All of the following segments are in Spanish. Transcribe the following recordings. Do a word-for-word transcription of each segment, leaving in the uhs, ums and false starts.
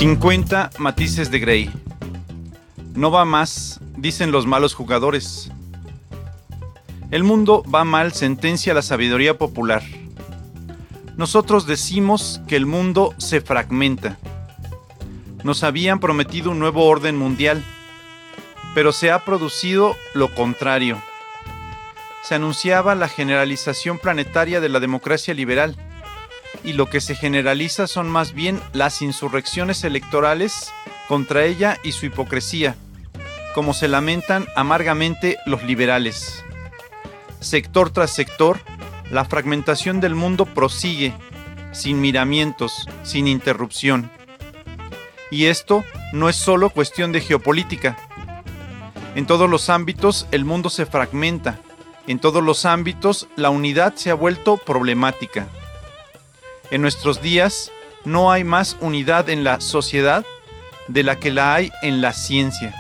cincuenta matices de Grey. No va más, dicen los malos jugadores. El mundo va mal, sentencia la sabiduría popular. Nosotros decimos que el mundo se fragmenta. Nos habían prometido un nuevo orden mundial, pero se ha producido lo contrario. Se anunciaba la generalización planetaria de la democracia liberal, y lo que se generaliza son más bien las insurrecciones electorales contra ella y su hipocresía, como se lamentan amargamente los liberales. Sector tras sector, la fragmentación del mundo prosigue, sin miramientos, sin interrupción. Y esto no es solo cuestión de geopolítica. En todos los ámbitos el mundo se fragmenta. En todos los ámbitos la unidad se ha vuelto problemática. En nuestros días no hay más unidad en la sociedad de la que la hay en la ciencia.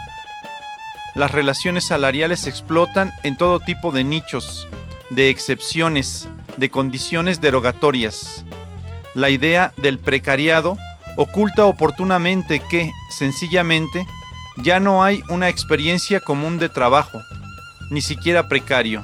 Las relaciones salariales explotan en todo tipo de nichos, de excepciones, de condiciones derogatorias. La idea del precariado oculta oportunamente que, sencillamente, ya no hay una experiencia común de trabajo, ni siquiera precario,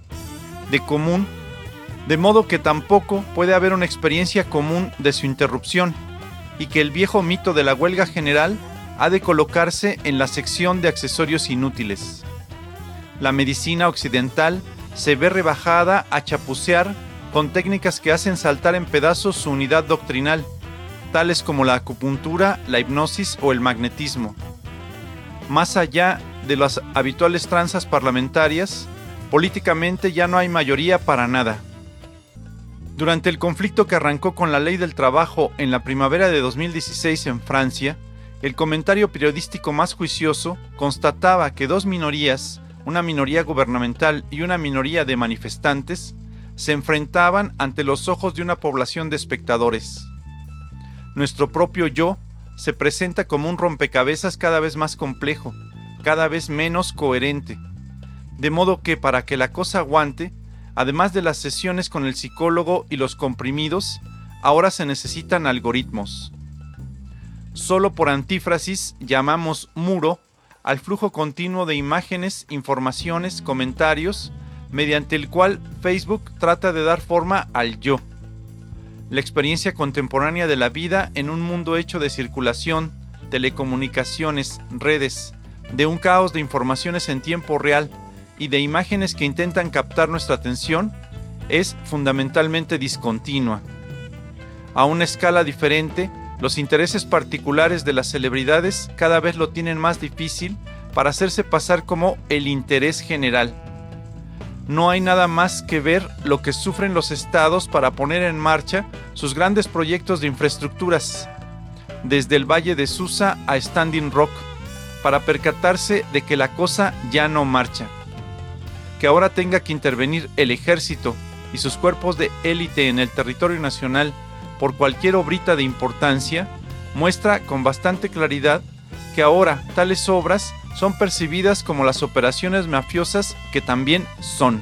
de común, de modo que tampoco puede haber una experiencia común de su interrupción, y que el viejo mito de la huelga general ha de colocarse en la sección de accesorios inútiles. La medicina occidental se ve rebajada a chapucear con técnicas que hacen saltar en pedazos su unidad doctrinal, tales como la acupuntura, la hipnosis o el magnetismo. Más allá de las habituales tranzas parlamentarias, políticamente ya no hay mayoría para nada. Durante el conflicto que arrancó con la ley del trabajo en la primavera de dos mil dieciséis en Francia, el comentario periodístico más juicioso constataba que dos minorías, una minoría gubernamental y una minoría de manifestantes, se enfrentaban ante los ojos de una población de espectadores. Nuestro propio yo se presenta como un rompecabezas cada vez más complejo, cada vez menos coherente, de modo que para que la cosa aguante, además de las sesiones con el psicólogo y los comprimidos, ahora se necesitan algoritmos. Solo por antífrasis llamamos muro al flujo continuo de imágenes, informaciones, comentarios, mediante el cual Facebook trata de dar forma al yo. La experiencia contemporánea de la vida en un mundo hecho de circulación, telecomunicaciones, redes, de un caos de informaciones en tiempo real y de imágenes que intentan captar nuestra atención, es fundamentalmente discontinua. A una escala diferente, los intereses particulares de las celebridades cada vez lo tienen más difícil para hacerse pasar como el interés general. No hay nada más que ver lo que sufren los estados para poner en marcha sus grandes proyectos de infraestructuras, desde el Valle de Susa a Standing Rock, para percatarse de que la cosa ya no marcha. Que ahora tenga que intervenir el ejército y sus cuerpos de élite en el territorio nacional por cualquier obrita de importancia, muestra con bastante claridad que ahora tales obras son percibidas como las operaciones mafiosas que también son.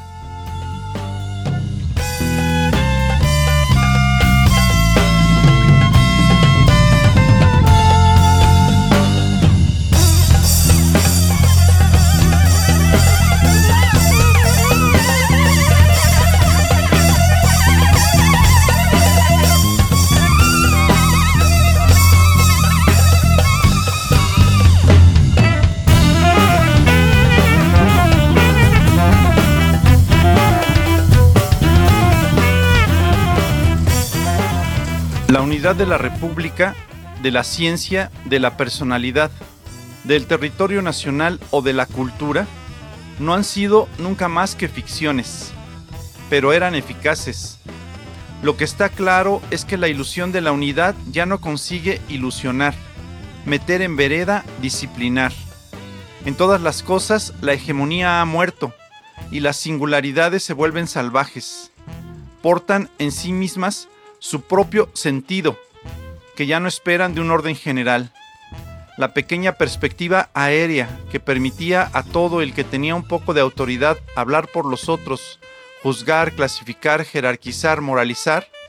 La unidad de la República, de la ciencia, de la personalidad, del territorio nacional o de la cultura, no han sido nunca más que ficciones, pero eran eficaces. Lo que está claro es que la ilusión de la unidad ya no consigue ilusionar, meter en vereda, disciplinar. En todas las cosas la hegemonía ha muerto y las singularidades se vuelven salvajes. Portan en sí mismas su propio sentido, que ya no esperan de un orden general. La pequeña perspectiva aérea que permitía a todo el que tenía un poco de autoridad hablar por los otros, juzgar, clasificar, jerarquizar, moralizar,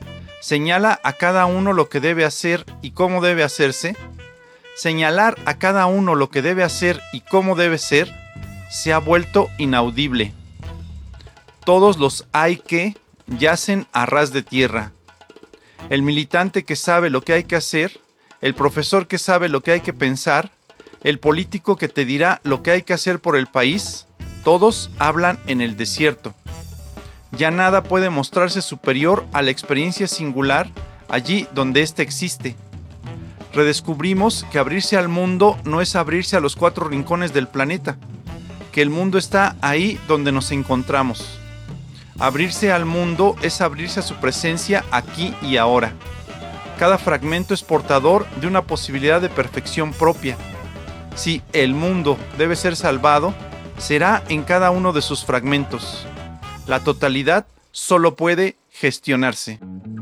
señala a cada uno lo que debe hacer y cómo debe hacerse, señalar a cada uno lo que debe hacer y cómo debe ser, se ha vuelto inaudible. Todos los hay que yacen a ras de tierra. El militante que sabe lo que hay que hacer, el profesor que sabe lo que hay que pensar, el político que te dirá lo que hay que hacer por el país, todos hablan en el desierto. Ya nada puede mostrarse superior a la experiencia singular allí donde ésta existe. Redescubrimos que abrirse al mundo no es abrirse a los cuatro rincones del planeta, que el mundo está ahí donde nos encontramos. Abrirse al mundo es abrirse a su presencia aquí y ahora. Cada fragmento es portador de una posibilidad de perfección propia. Si el mundo debe ser salvado, será en cada uno de sus fragmentos. La totalidad solo puede gestionarse.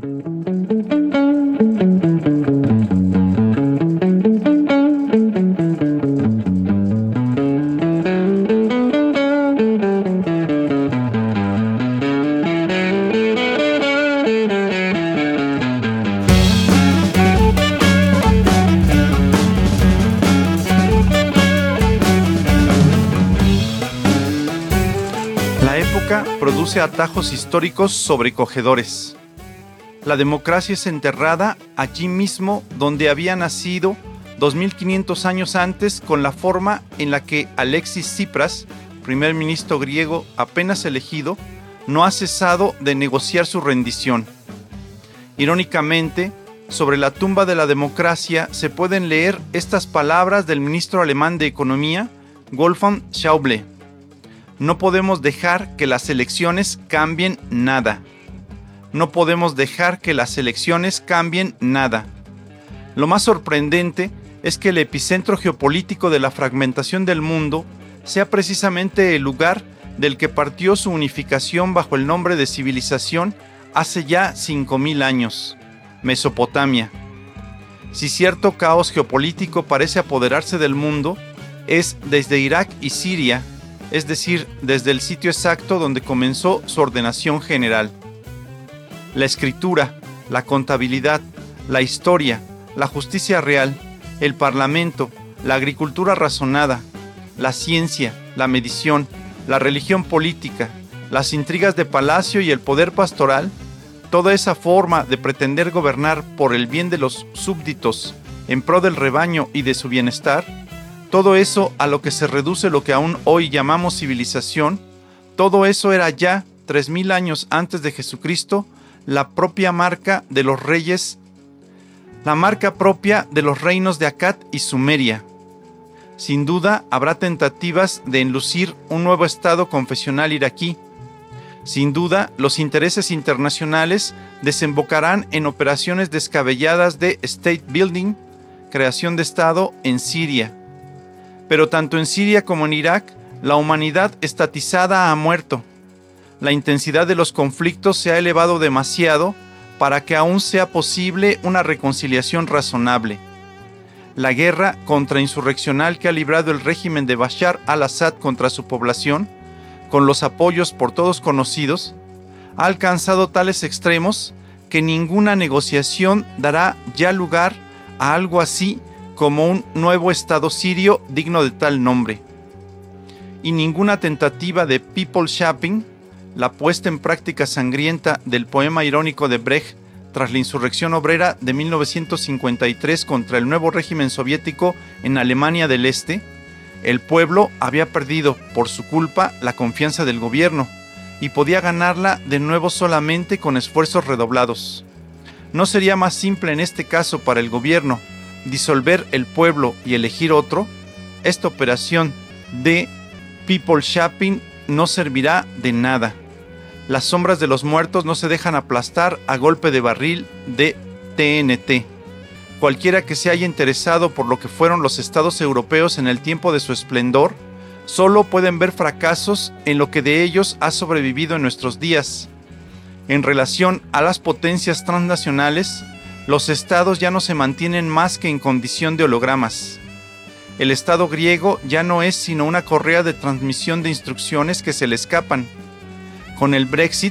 Produce atajos históricos sobrecogedores. La democracia es enterrada allí mismo donde había nacido dos mil quinientos años antes, con la forma en la que Alexis Tsipras, primer ministro griego apenas elegido, no ha cesado de negociar su rendición. Irónicamente, sobre la tumba de la democracia se pueden leer estas palabras del ministro alemán de Economía, Wolfgang Schäuble: no podemos dejar que las elecciones cambien nada. No podemos dejar que las elecciones cambien nada. Lo más sorprendente es que el epicentro geopolítico de la fragmentación del mundo sea precisamente el lugar del que partió su unificación bajo el nombre de civilización hace ya cinco mil años, Mesopotamia. Si cierto caos geopolítico parece apoderarse del mundo, es desde Irak y Siria, es decir, desde el sitio exacto donde comenzó su ordenación general. La escritura, la contabilidad, la historia, la justicia real, el parlamento, la agricultura razonada, la ciencia, la medición, la religión política, las intrigas de palacio y el poder pastoral, toda esa forma de pretender gobernar por el bien de los súbditos en pro del rebaño y de su bienestar, todo eso a lo que se reduce lo que aún hoy llamamos civilización, todo eso era ya, tres mil años antes de Jesucristo, la propia marca de los reyes, la marca propia de los reinos de Akkad y Sumeria. Sin duda habrá tentativas de enlucir un nuevo estado confesional iraquí. Sin duda, los intereses internacionales desembocarán en operaciones descabelladas de state building, creación de Estado en Siria. Pero tanto en Siria como en Irak, la humanidad estatizada ha muerto. La intensidad de los conflictos se ha elevado demasiado para que aún sea posible una reconciliación razonable. La guerra contrainsurreccional que ha librado el régimen de Bashar al-Assad contra su población, con los apoyos por todos conocidos, ha alcanzado tales extremos que ninguna negociación dará ya lugar a algo así como un nuevo Estado sirio digno de tal nombre. Y ninguna tentativa de people shopping, la puesta en práctica sangrienta del poema irónico de Brecht tras la insurrección obrera de mil novecientos cincuenta y tres contra el nuevo régimen soviético en Alemania del Este, el pueblo había perdido, por su culpa, la confianza del gobierno y podía ganarla de nuevo solamente con esfuerzos redoblados. ¿No sería más simple en este caso para el gobierno disolver el pueblo y elegir otro? Esta operación de people shopping no servirá de nada. Las sombras de los muertos no se dejan aplastar a golpe de barril de T N T. Cualquiera que se haya interesado por lo que fueron los estados europeos en el tiempo de su esplendor, solo pueden ver fracasos en lo que de ellos ha sobrevivido en nuestros días. En relación a las potencias transnacionales, los estados ya no se mantienen más que en condición de hologramas. El estado griego ya no es sino una correa de transmisión de instrucciones que se le escapan. Con el Brexit,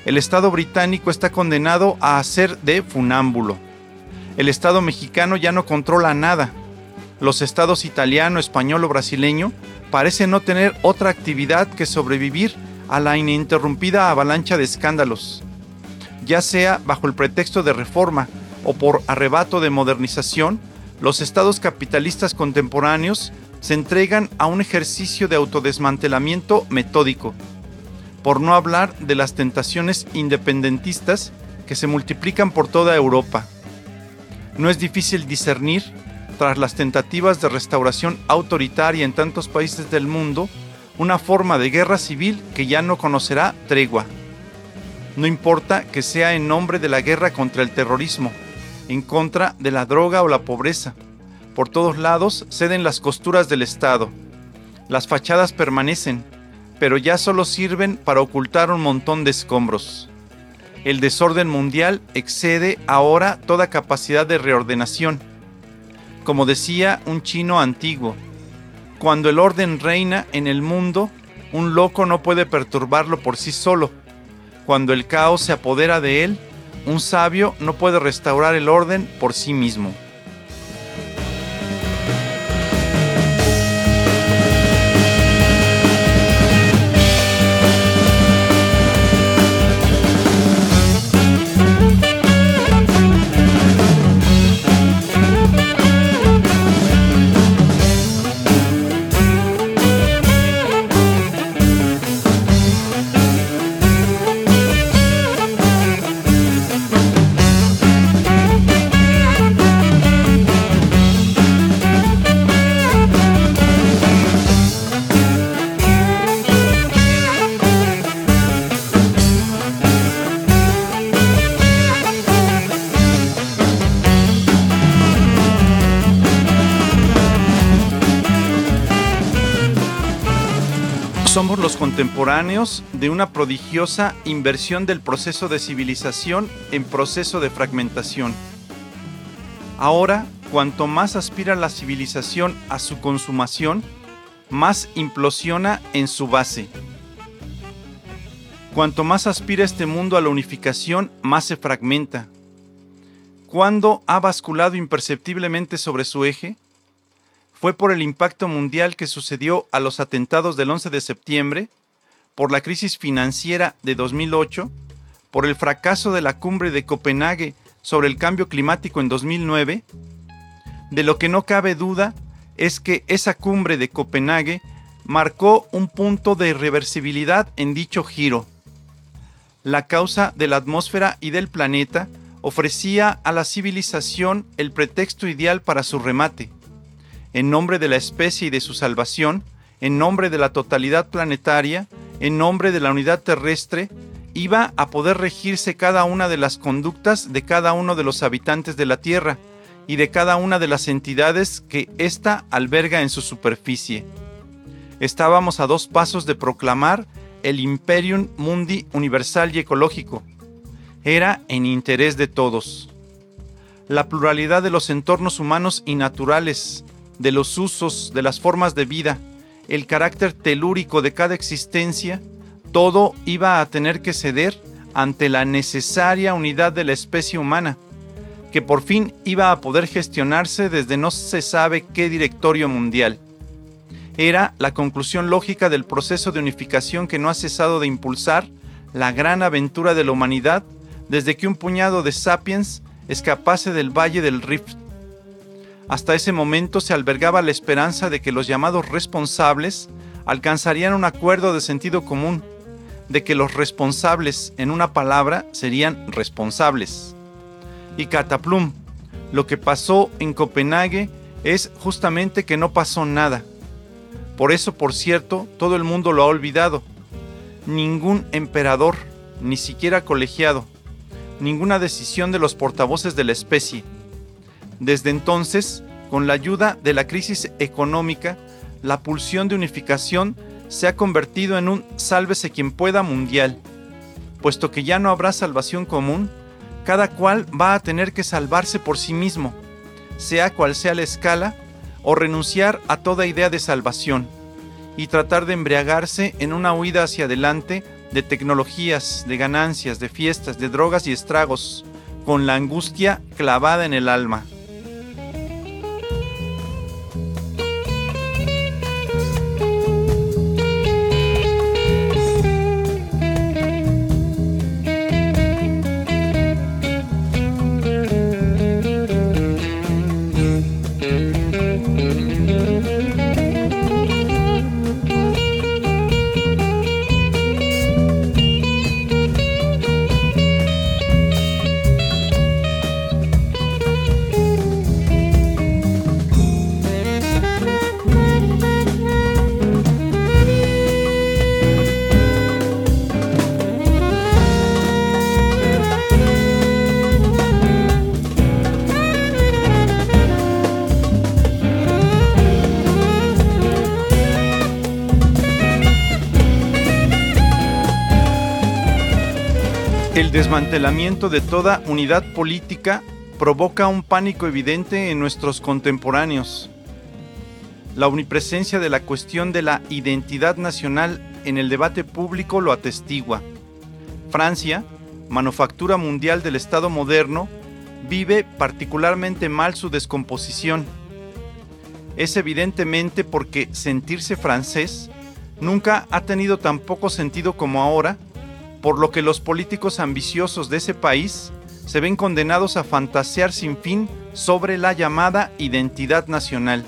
El Estado británico está condenado a hacer de funámbulo. El Estado mexicano ya no controla nada. Los estados italiano, español o brasileño parecen no tener otra actividad que sobrevivir a la ininterrumpida avalancha de escándalos, ya sea bajo el pretexto de reforma o por arrebato de modernización. Los estados capitalistas contemporáneos se entregan a un ejercicio de autodesmantelamiento metódico, por no hablar de las tentaciones independentistas que se multiplican por toda Europa. No es difícil discernir, tras las tentativas de restauración autoritaria en tantos países del mundo, una forma de guerra civil que ya no conocerá tregua. No importa que sea en nombre de la guerra contra el terrorismo, en contra de la droga o la pobreza. Por todos lados ceden las costuras del Estado. Las fachadas permanecen, pero ya solo sirven para ocultar un montón de escombros. El desorden mundial excede ahora toda capacidad de reordenación. Como decía un chino antiguo, cuando el orden reina en el mundo, un loco no puede perturbarlo por sí solo. Cuando el caos se apodera de él, un sabio no puede restaurar el orden por sí mismo. Somos los contemporáneos de una prodigiosa inversión del proceso de civilización en proceso de fragmentación. Ahora, cuanto más aspira la civilización a su consumación, más implosiona en su base. Cuanto más aspira este mundo a la unificación, más se fragmenta. ¿Cuándo ha basculado imperceptiblemente sobre su eje? Fue por el impacto mundial que sucedió a los atentados del once de septiembre, por la crisis financiera de dos mil ocho, por el fracaso de la cumbre de Copenhague sobre el cambio climático en dos mil nueve. De lo que no cabe duda es que esa cumbre de Copenhague marcó un punto de irreversibilidad en dicho giro. La causa de la atmósfera y del planeta ofrecía a la civilización el pretexto ideal para su remate. En nombre de la especie y de su salvación, en nombre de la totalidad planetaria, en nombre de la unidad terrestre, iba a poder regirse cada una de las conductas de cada uno de los habitantes de la Tierra y de cada una de las entidades que ésta alberga en su superficie. Estábamos a dos pasos de proclamar el Imperium Mundi universal y ecológico. Era en interés de todos. La pluralidad de los entornos humanos y naturales, de los usos, de las formas de vida, el carácter telúrico de cada existencia, todo iba a tener que ceder ante la necesaria unidad de la especie humana, que por fin iba a poder gestionarse desde no se sabe qué directorio mundial. Era la conclusión lógica del proceso de unificación que no ha cesado de impulsar la gran aventura de la humanidad desde que un puñado de sapiens escapase del Valle del Rift. Hasta ese momento se albergaba la esperanza de que los llamados responsables alcanzarían un acuerdo de sentido común, de que los responsables, en una palabra, serían responsables. Y cataplum, lo que pasó en Copenhague es justamente que no pasó nada. Por eso, por cierto, todo el mundo lo ha olvidado. Ningún emperador, ni siquiera colegiado, ninguna decisión de los portavoces de la especie. Desde entonces, con la ayuda de la crisis económica, la pulsión de unificación se ha convertido en un sálvese quien pueda mundial. Puesto que ya no habrá salvación común, cada cual va a tener que salvarse por sí mismo, sea cual sea la escala, o renunciar a toda idea de salvación. y tratar de embriagarse en una huida hacia adelante de tecnologías, de ganancias, de fiestas, de drogas y estragos, con la angustia clavada en el alma. El desmantelamiento de toda unidad política provoca un pánico evidente en nuestros contemporáneos. La omnipresencia de la cuestión de la identidad nacional en el debate público lo atestigua. Francia, manufactura mundial del Estado moderno, vive particularmente mal su descomposición. Es evidentemente porque sentirse francés nunca ha tenido tan poco sentido como ahora, por lo que los políticos ambiciosos de ese país se ven condenados a fantasear sin fin sobre la llamada identidad nacional.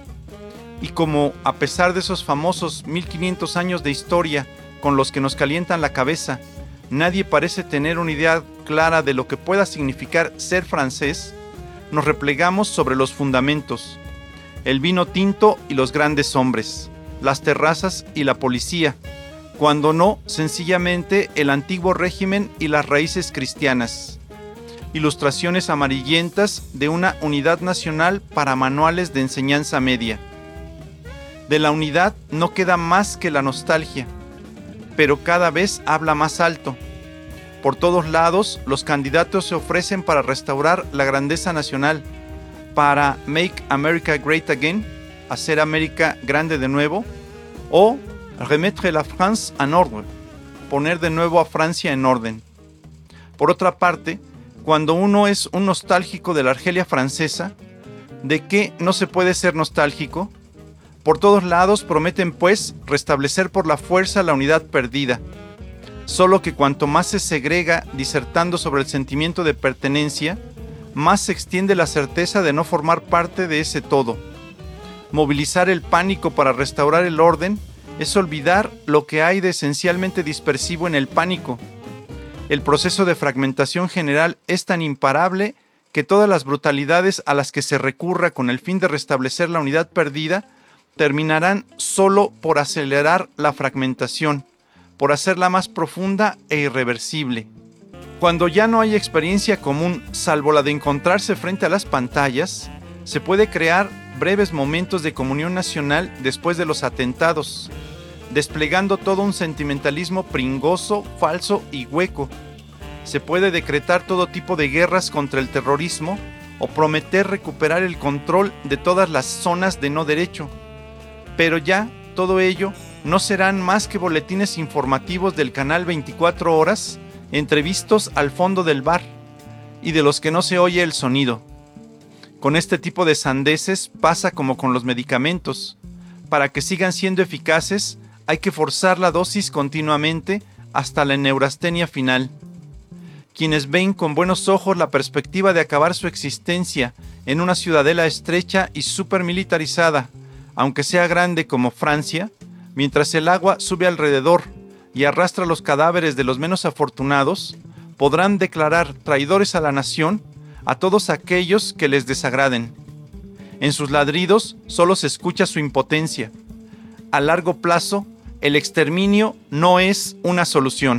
Y como, a pesar de esos famosos mil quinientos años de historia con los que nos calientan la cabeza, nadie parece tener una idea clara de lo que pueda significar ser francés, nos replegamos sobre los fundamentos: el vino tinto y los grandes hombres, las terrazas y la policía, cuando no, sencillamente, el antiguo régimen y las raíces cristianas. Ilustraciones amarillentas de una unidad nacional para manuales de enseñanza media. De la unidad no queda más que la nostalgia, pero cada vez habla más alto. Por todos lados, los candidatos se ofrecen para restaurar la grandeza nacional, para Make America Great Again, hacer América grande de nuevo, o remettre la France en ordre, poner de nuevo a Francia en orden. Por otra parte, cuando uno es un nostálgico de la Argelia francesa, ¿de qué no se puede ser nostálgico? Por todos lados prometen, pues, restablecer por la fuerza la unidad perdida. Solo que cuanto más se segrega disertando sobre el sentimiento de pertenencia, más se extiende la certeza de no formar parte de ese todo. Movilizar el pánico para restaurar el orden es olvidar lo que hay de esencialmente dispersivo en el pánico. El proceso de fragmentación general es tan imparable que todas las brutalidades a las que se recurra con el fin de restablecer la unidad perdida terminarán solo por acelerar la fragmentación, por hacerla más profunda e irreversible. Cuando ya no hay experiencia común salvo la de encontrarse frente a las pantallas, se puede crear breves momentos de comunión nacional después de los atentados, desplegando todo un sentimentalismo pringoso, falso y hueco. Se puede decretar todo tipo de guerras contra el terrorismo o prometer recuperar el control de todas las zonas de no derecho. Pero ya todo ello no serán más que boletines informativos del canal veinticuatro horas, entrevistos al fondo del bar, y de los que no se oye el sonido. Con este tipo de sandeces pasa como con los medicamentos. Para que sigan siendo eficaces, hay que forzar la dosis continuamente hasta la neurastenia final. Quienes ven con buenos ojos la perspectiva de acabar su existencia en una ciudadela estrecha y supermilitarizada, aunque sea grande como Francia, mientras el agua sube alrededor y arrastra los cadáveres de los menos afortunados, podrán declarar traidores a la nación a todos aquellos que les desagraden. En sus ladridos solo se escucha su impotencia. A largo plazo, el exterminio no es una solución.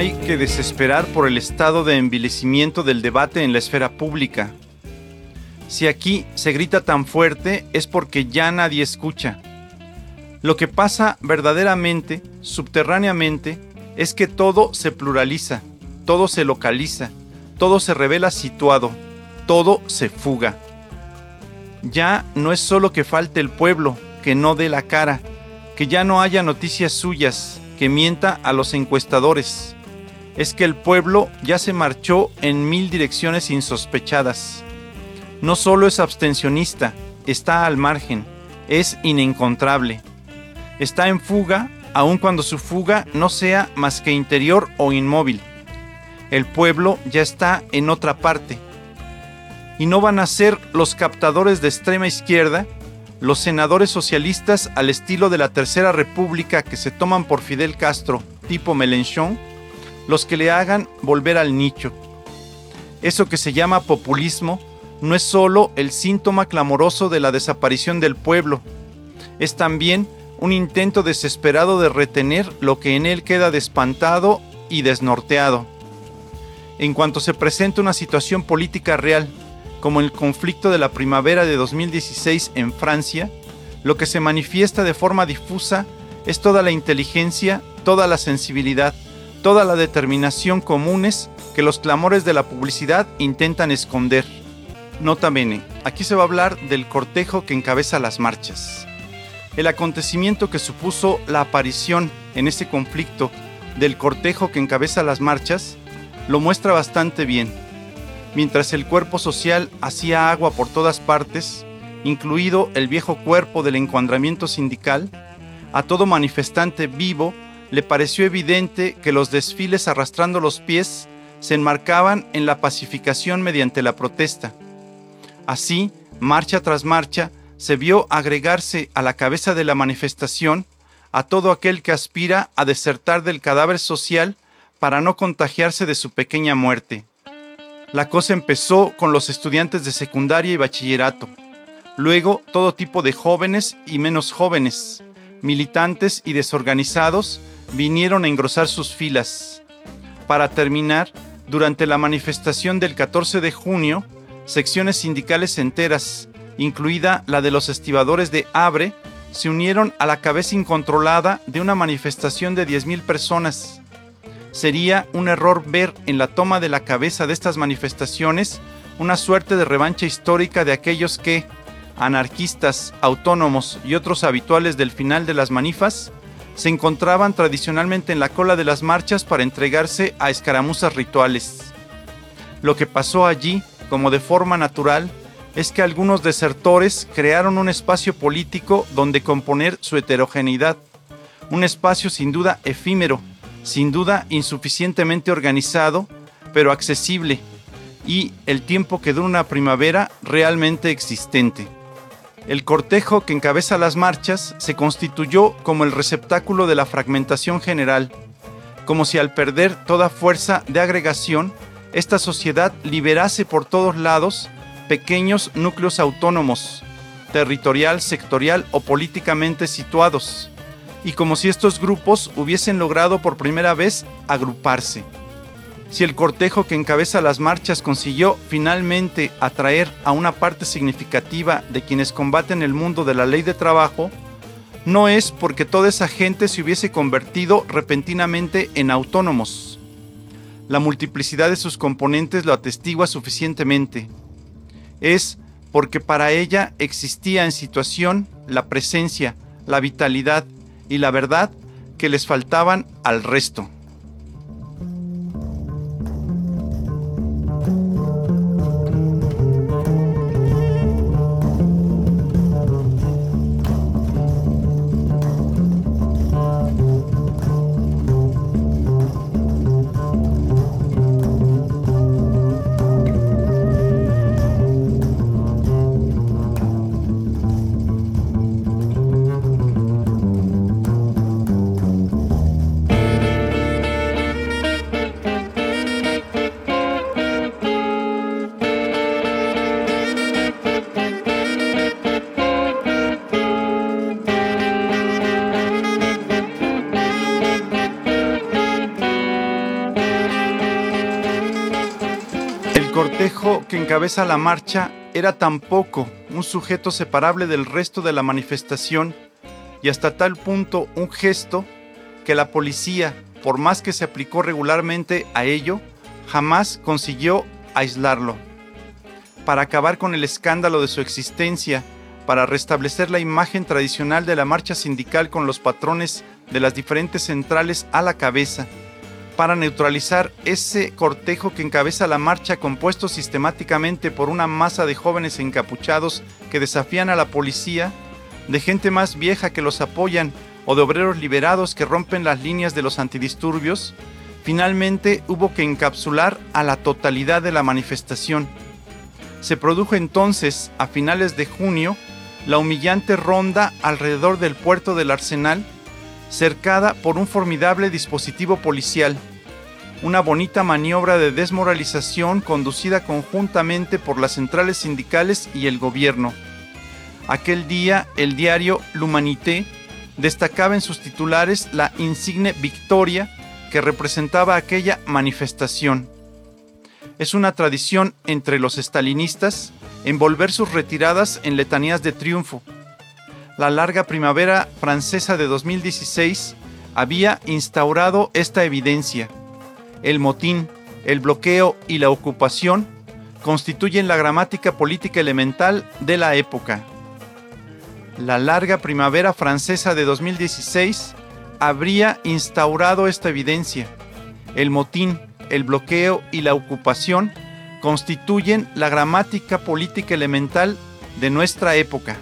hay que desesperar por el estado de envilecimiento del debate en la esfera pública. Si aquí se grita tan fuerte es porque ya nadie escucha. Lo que pasa verdaderamente, subterráneamente, es que todo se pluraliza, todo se localiza, todo se revela situado, todo se fuga. Ya no es solo que falte el pueblo, que no dé la cara, que ya no haya noticias suyas, que mienta a los encuestadores. Es que el pueblo ya se marchó en mil direcciones insospechadas. No solo es abstencionista, está al margen, es inencontrable. Está en fuga, aun cuando su fuga no sea más que interior o inmóvil. El pueblo ya está en otra parte. Y no van a ser los captadores de extrema izquierda, los senadores socialistas al estilo de la Tercera República que se toman por Fidel Castro, tipo Mélenchon, los que le hagan volver al nicho. Eso que se llama populismo no es solo el síntoma clamoroso de la desaparición del pueblo, es también un intento desesperado de retener lo que en él queda despantado y desnorteado. En cuanto se presenta una situación política real, como el conflicto de la primavera de dos mil dieciséis en Francia, lo que se manifiesta de forma difusa es toda la inteligencia, toda la sensibilidad, toda la determinación comunes que los clamores de la publicidad intentan esconder. Nota bene, aquí se va a hablar del cortejo que encabeza las marchas. El acontecimiento que supuso la aparición en este conflicto del cortejo que encabeza las marchas lo muestra bastante bien. Mientras el cuerpo social hacía agua por todas partes, incluido el viejo cuerpo del encuadramiento sindical, a todo manifestante vivo le pareció evidente que los desfiles arrastrando los pies se enmarcaban en la pacificación mediante la protesta. Así, marcha tras marcha, se vio agregarse a la cabeza de la manifestación a todo aquel que aspira a desertar del cadáver social para no contagiarse de su pequeña muerte. La cosa empezó con los estudiantes de secundaria y bachillerato, luego todo tipo de jóvenes y menos jóvenes, militantes y desorganizados vinieron a engrosar sus filas. Para terminar, durante la manifestación del catorce de junio, secciones sindicales enteras, incluida la de los estibadores de Abre, se unieron a la cabeza incontrolada de una manifestación de diez mil personas. Sería un error ver en la toma de la cabeza de estas manifestaciones una suerte de revancha histórica de aquellos que, anarquistas, autónomos y otros habituales del final de las manifas, se encontraban tradicionalmente en la cola de las marchas para entregarse a escaramuzas rituales. Lo que pasó allí, como de forma natural, es que algunos desertores crearon un espacio político donde componer su heterogeneidad, un espacio sin duda efímero, sin duda insuficientemente organizado, pero accesible, y el tiempo que dura una primavera realmente existente. El cortejo que encabeza las marchas se constituyó como el receptáculo de la fragmentación general, como si al perder toda fuerza de agregación, esta sociedad liberase por todos lados pequeños núcleos autónomos, territorial, sectorial o políticamente situados, y como si estos grupos hubiesen logrado por primera vez agruparse. Si el cortejo que encabeza las marchas consiguió finalmente atraer a una parte significativa de quienes combaten el mundo de la ley de trabajo, no es porque toda esa gente se hubiese convertido repentinamente en autónomos. La multiplicidad de sus componentes lo atestigua suficientemente. Es porque para ella existía en situación la presencia, la vitalidad y la verdad que les faltaban al resto. cortejo que encabeza la marcha era tampoco un sujeto separable del resto de la manifestación y hasta tal punto un gesto que la policía, por más que se aplicó regularmente a ello, jamás consiguió aislarlo. Para acabar con el escándalo de su existencia, para restablecer la imagen tradicional de la marcha sindical con los patrones de las diferentes centrales a la cabeza, para neutralizar ese cortejo que encabeza la marcha compuesto sistemáticamente por una masa de jóvenes encapuchados que desafían a la policía, de gente más vieja que los apoyan o de obreros liberados que rompen las líneas de los antidisturbios, finalmente hubo que encapsular a la totalidad de la manifestación. Se produjo entonces, a finales de junio, la humillante ronda alrededor del puerto del Arsenal, cercada por un formidable dispositivo policial, una bonita maniobra de desmoralización conducida conjuntamente por las centrales sindicales y el gobierno. Aquel día, el diario L'Humanité destacaba en sus titulares la insigne victoria que representaba aquella manifestación. Es una tradición entre los estalinistas envolver sus retiradas en letanías de triunfo. La larga primavera francesa de dos mil dieciséis había instaurado esta evidencia. El motín, el bloqueo y la ocupación constituyen la gramática política elemental de la época. La larga primavera francesa de dos mil dieciséis habría instaurado esta evidencia. El motín, el bloqueo y la ocupación constituyen la gramática política elemental de nuestra época.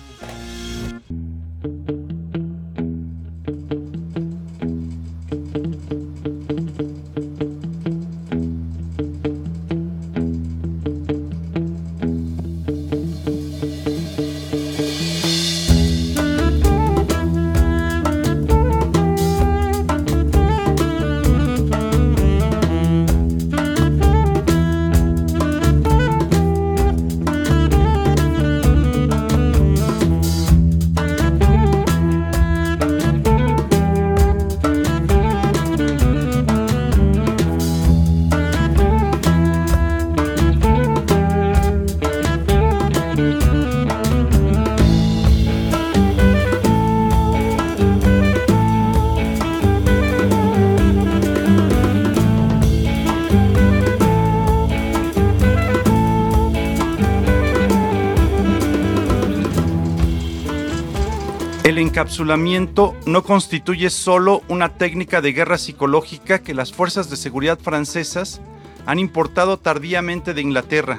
El encapsulamiento no constituye solo una técnica de guerra psicológica que las fuerzas de seguridad francesas han importado tardíamente de Inglaterra.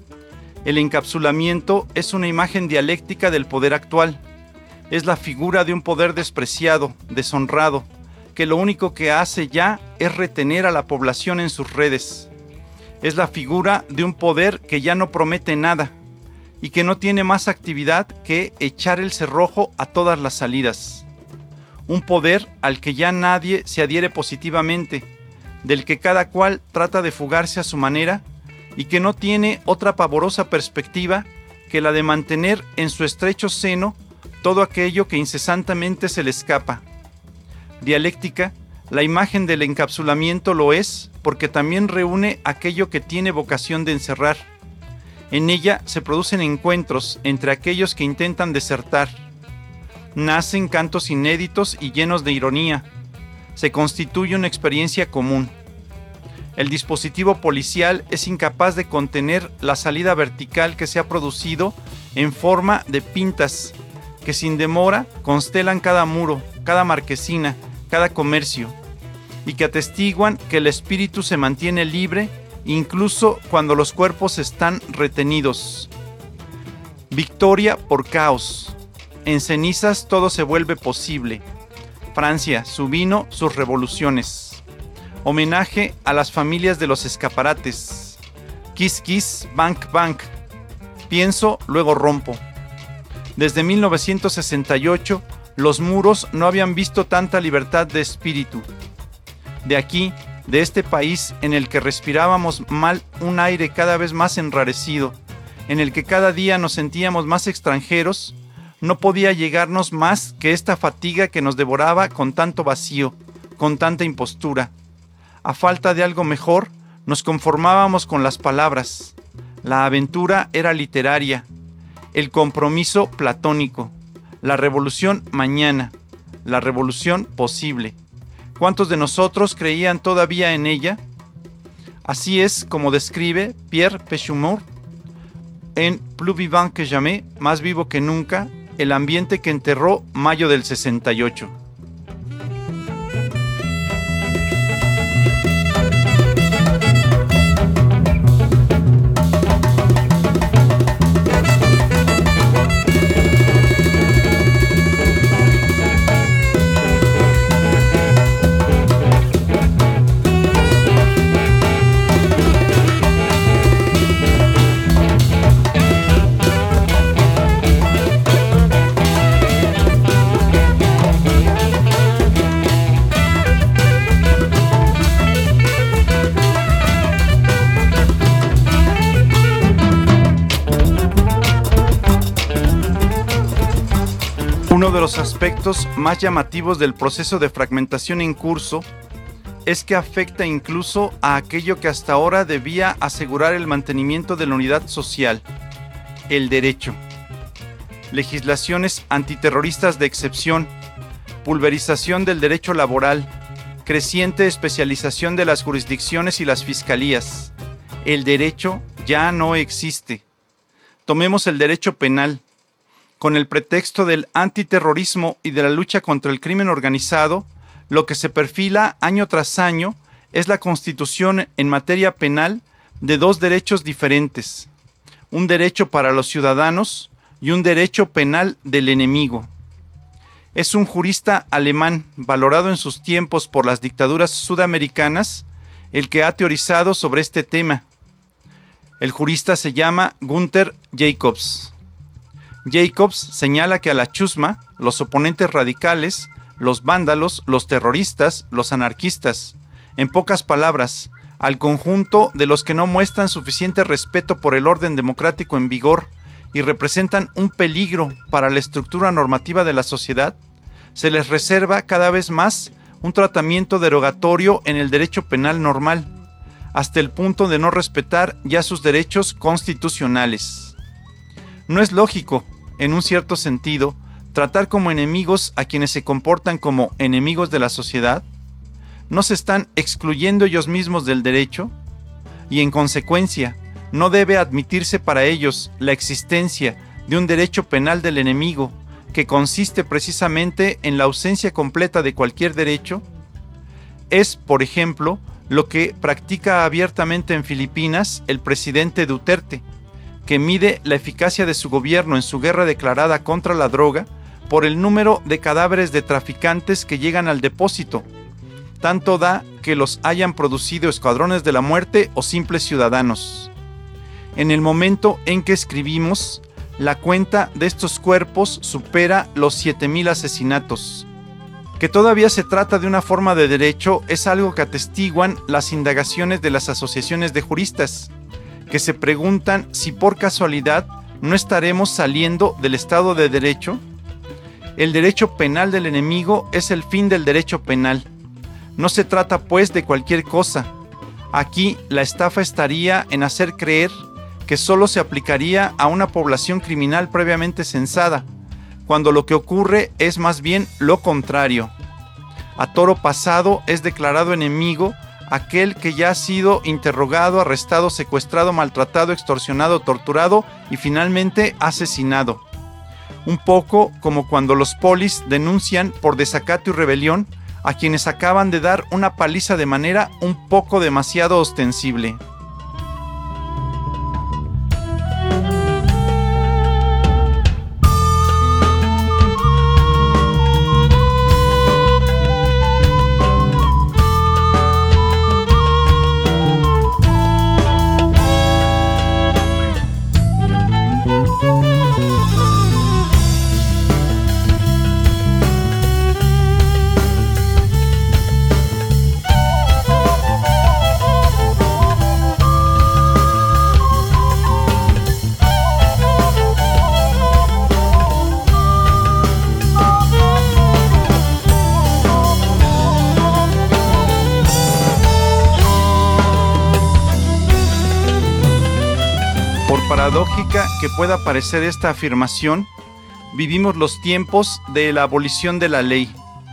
El encapsulamiento es una imagen dialéctica del poder actual. Es la figura de un poder despreciado, deshonrado, que lo único que hace ya es retener a la población en sus redes. Es la figura de un poder que ya no promete nada y que no tiene más actividad que echar el cerrojo a todas las salidas. Un poder al que ya nadie se adhiere positivamente, del que cada cual trata de fugarse a su manera y que no tiene otra pavorosa perspectiva que la de mantener en su estrecho seno todo aquello que incesantemente se le escapa. Dialéctica, la imagen del encapsulamiento lo es porque también reúne aquello que tiene vocación de encerrar. En ella se producen encuentros entre aquellos que intentan desertar. Nacen cantos inéditos y llenos de ironía. Se constituye una experiencia común. El dispositivo policial es incapaz de contener la salida vertical que se ha producido en forma de pintas, que sin demora constelan cada muro, cada marquesina, cada comercio, y que atestiguan que el espíritu se mantiene libre incluso cuando los cuerpos están retenidos. Victoria por caos. En cenizas todo se vuelve posible. Francia, su vino, sus revoluciones. Homenaje a las familias de los escaparates. Kiss kiss, bank bank. Pienso, luego rompo. Desde mil novecientos sesenta y ocho, los muros no habían visto tanta libertad de espíritu. De aquí, de este país en el que respirábamos mal un aire cada vez más enrarecido, en el que cada día nos sentíamos más extranjeros, no podía llegarnos más que esta fatiga que nos devoraba con tanto vacío, con tanta impostura. A falta de algo mejor, Nos conformábamos con las palabras. La aventura era literaria, el compromiso platónico, la revolución mañana, la revolución posible. ¿Cuántos de nosotros creían todavía en ella? Así es como describe Pierre Péchumor en Plus vivant que jamais, más vivo que nunca, el ambiente que enterró mayo del sesenta y ocho. Uno de los aspectos más llamativos del proceso de fragmentación en curso es que afecta incluso a aquello que hasta ahora debía asegurar el mantenimiento de la unidad social, el derecho. Legislaciones antiterroristas de excepción, pulverización del derecho laboral, creciente especialización de las jurisdicciones y las fiscalías. El derecho ya no existe. Tomemos el derecho penal. Con el pretexto del antiterrorismo y de la lucha contra el crimen organizado, lo que se perfila año tras año es la constitución en materia penal de dos derechos diferentes, un derecho para los ciudadanos y un derecho penal del enemigo. Es un jurista alemán, valorado en sus tiempos por las dictaduras sudamericanas, el que ha teorizado sobre este tema. El jurista se llama Günther Jacobs. Jacobs señala que a la chusma, los oponentes radicales, los vándalos, los terroristas, los anarquistas, en pocas palabras, al conjunto de los que no muestran suficiente respeto por el orden democrático en vigor y representan un peligro para la estructura normativa de la sociedad, se les reserva cada vez más un tratamiento derogatorio en el derecho penal normal, hasta el punto de no respetar ya sus derechos constitucionales. No es lógico, en un cierto sentido, tratar como enemigos a quienes se comportan como enemigos de la sociedad. ¿No se están excluyendo ellos mismos del derecho? Y en consecuencia, ¿no debe admitirse para ellos la existencia de un derecho penal del enemigo que consiste precisamente en la ausencia completa de cualquier derecho? Es, por ejemplo, lo que practica abiertamente en Filipinas el presidente Duterte, que mide la eficacia de su gobierno en su guerra declarada contra la droga por el número de cadáveres de traficantes que llegan al depósito. Tanto da que los hayan producido escuadrones de la muerte o simples ciudadanos. En el momento en que escribimos, la cuenta de estos cuerpos supera los siete mil asesinatos. Que todavía se trata de una forma de derecho es algo que atestiguan las indagaciones de las asociaciones de juristas, que se preguntan si por casualidad no estaremos saliendo del Estado de Derecho. El derecho penal del enemigo es el fin del derecho penal. No se trata pues de cualquier cosa. Aquí la estafa estaría en hacer creer que solo se aplicaría a una población criminal previamente censada, cuando lo que ocurre es más bien lo contrario. A toro pasado es declarado enemigo aquel que ya ha sido interrogado, arrestado, secuestrado, maltratado, extorsionado, torturado y finalmente asesinado. Un poco como cuando los polis denuncian por desacato y rebelión a quienes acaban de dar una paliza de manera un poco demasiado ostensible. Por paradójica que pueda parecer esta afirmación, vivimos los tiempos de la abolición de la ley.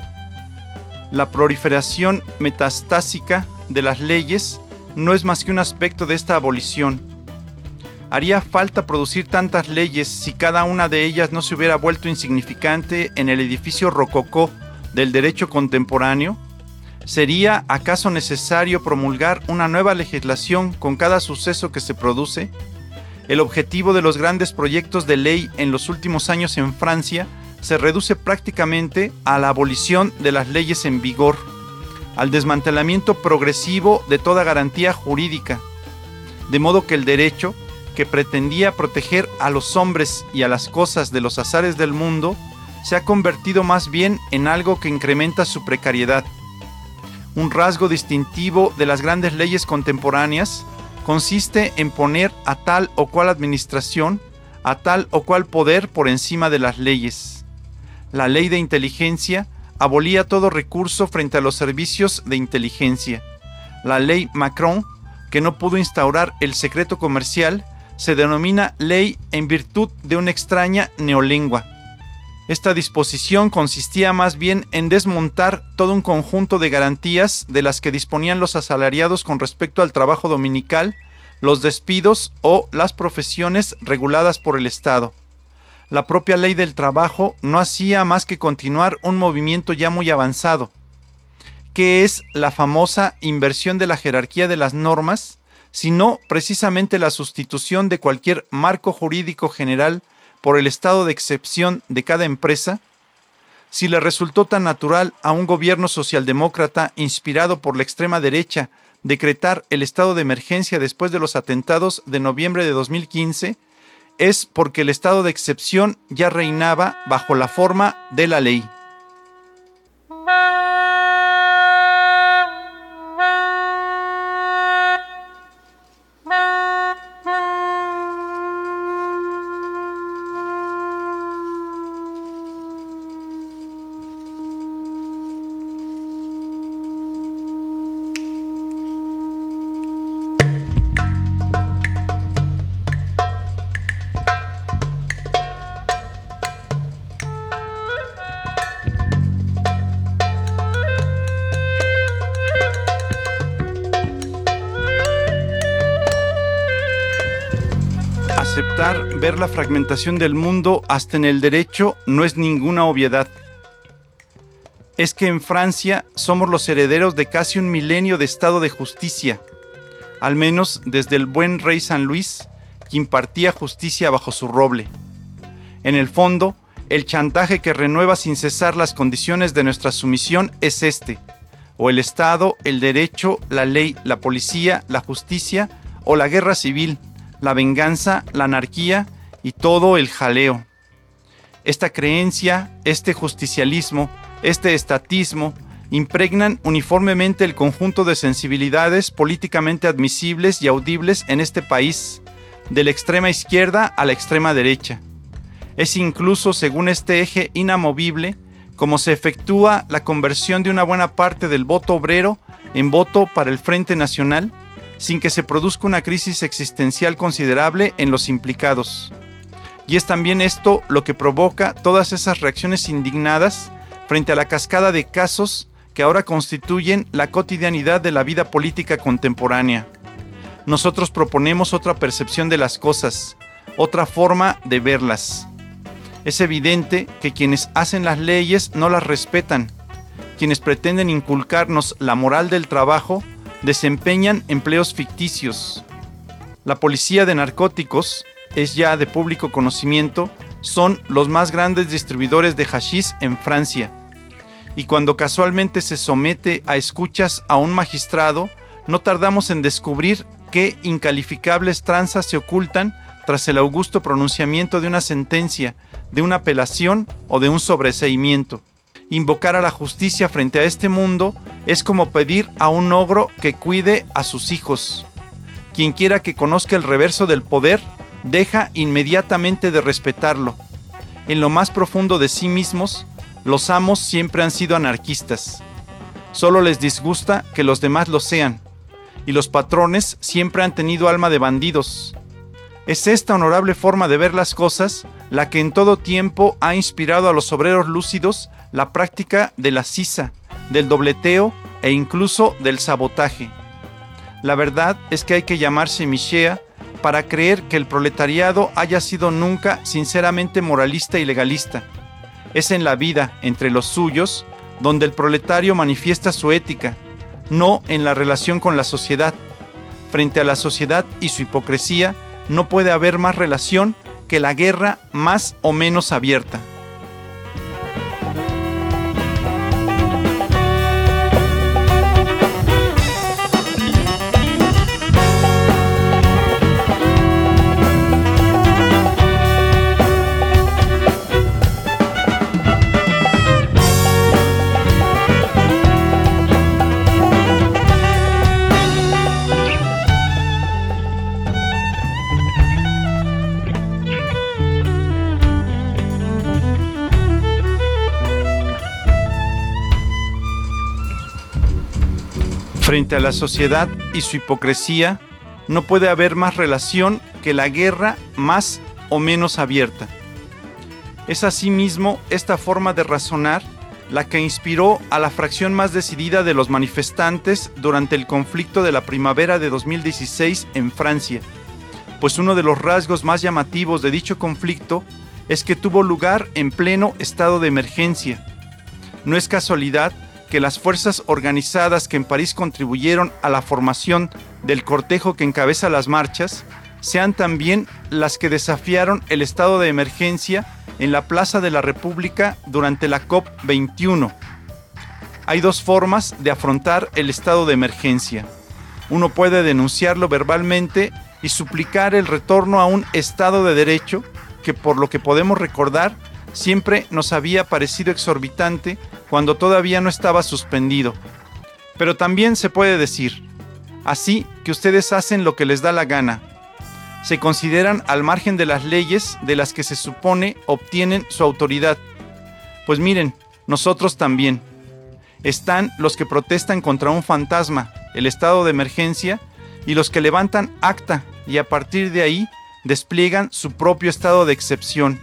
La proliferación metastásica de las leyes no es más que un aspecto de esta abolición. Haría falta producir tantas leyes si cada una de ellas no se hubiera vuelto insignificante en el edificio rococó del derecho contemporáneo. ¿Sería acaso necesario promulgar una nueva legislación con cada suceso que se produce? El objetivo de los grandes proyectos de ley en los últimos años en Francia se reduce prácticamente a la abolición de las leyes en vigor, al desmantelamiento progresivo de toda garantía jurídica, de modo que el derecho, que pretendía proteger a los hombres y a las cosas de los azares del mundo, se ha convertido más bien en algo que incrementa su precariedad. Un rasgo distintivo de las grandes leyes contemporáneas consiste en poner a tal o cual administración, a tal o cual poder por encima de las leyes. La ley de inteligencia abolía todo recurso frente a los servicios de inteligencia. La ley Macron, que no pudo instaurar el secreto comercial, se denomina ley en virtud de una extraña neolengua. Esta disposición consistía más bien en desmontar todo un conjunto de garantías de las que disponían los asalariados con respecto al trabajo dominical, los despidos o las profesiones reguladas por el Estado. La propia ley del trabajo no hacía más que continuar un movimiento ya muy avanzado, que es la famosa inversión de la jerarquía de las normas, sino precisamente la sustitución de cualquier marco jurídico general por el estado de excepción de cada empresa. Si le resultó tan natural a un gobierno socialdemócrata inspirado por la extrema derecha decretar el estado de emergencia después de los atentados de noviembre de dos mil quince, es porque el estado de excepción ya reinaba bajo la forma de la ley. Aceptar ver la fragmentación del mundo hasta en el derecho no es ninguna obviedad. Es que en Francia somos los herederos de casi un milenio de estado de justicia, al menos desde el buen rey San Luis, que impartía justicia bajo su roble. En el fondo, el chantaje que renueva sin cesar las condiciones de nuestra sumisión es este: o el Estado, el derecho, la ley, la policía, la justicia, o la guerra civil, la venganza, la anarquía y todo el jaleo. Esta creencia, este justicialismo, este estatismo, impregnan uniformemente el conjunto de sensibilidades políticamente admisibles y audibles en este país, de la extrema izquierda a la extrema derecha. Es incluso según este eje inamovible como se efectúa la conversión de una buena parte del voto obrero en voto para el Frente Nacional, sin que se produzca una crisis existencial considerable en los implicados. Y es también esto lo que provoca todas esas reacciones indignadas frente a la cascada de casos que ahora constituyen la cotidianidad de la vida política contemporánea. Nosotros proponemos otra percepción de las cosas, otra forma de verlas. Es evidente que quienes hacen las leyes no las respetan. Quienes pretenden inculcarnos la moral del trabajo desempeñan empleos ficticios. La policía de narcóticos, es ya de público conocimiento, son los más grandes distribuidores de hachís en Francia. Y cuando casualmente se somete a escuchas a un magistrado, no tardamos en descubrir qué incalificables tranzas se ocultan tras el augusto pronunciamiento de una sentencia, de una apelación o de un sobreseimiento. Invocar a la justicia frente a este mundo es como pedir a un ogro que cuide a sus hijos. Quien quiera que conozca el reverso del poder, deja inmediatamente de respetarlo. En lo más profundo de sí mismos, los amos siempre han sido anarquistas. Solo les disgusta que los demás lo sean. Y los patrones siempre han tenido alma de bandidos. Es esta honorable forma de ver las cosas la que en todo tiempo ha inspirado a los obreros lúcidos la práctica de la sisa, del dobleteo e incluso del sabotaje. La verdad es que hay que llamarse Michea para creer que el proletariado haya sido nunca sinceramente moralista y legalista. Es en la vida, entre los suyos, donde el proletario manifiesta su ética, no en la relación con la sociedad. Frente a la sociedad y su hipocresía, no puede haber más relación que la guerra más o menos abierta. Frente a la sociedad y su hipocresía, no puede haber más relación que la guerra más o menos abierta. Es asimismo esta forma de razonar la que inspiró a la fracción más decidida de los manifestantes durante el conflicto de la primavera de dos mil dieciséis en Francia, pues uno de los rasgos más llamativos de dicho conflicto es que tuvo lugar en pleno estado de emergencia. No es casualidad que las fuerzas organizadas que en París contribuyeron a la formación del cortejo que encabeza las marchas sean también las que desafiaron el estado de emergencia en la Plaza de la República durante la COP veintiuno. Hay dos formas de afrontar el estado de emergencia. Uno puede denunciarlo verbalmente y suplicar el retorno a un Estado de Derecho que, por lo que podemos recordar, siempre nos había parecido exorbitante cuando todavía no estaba suspendido. Pero también se puede decir, así que ustedes hacen lo que les da la gana. Se consideran al margen de las leyes de las que se supone obtienen su autoridad. Pues miren, nosotros también. Están los que protestan contra un fantasma, el estado de emergencia, y los que levantan acta y a partir de ahí despliegan su propio estado de excepción.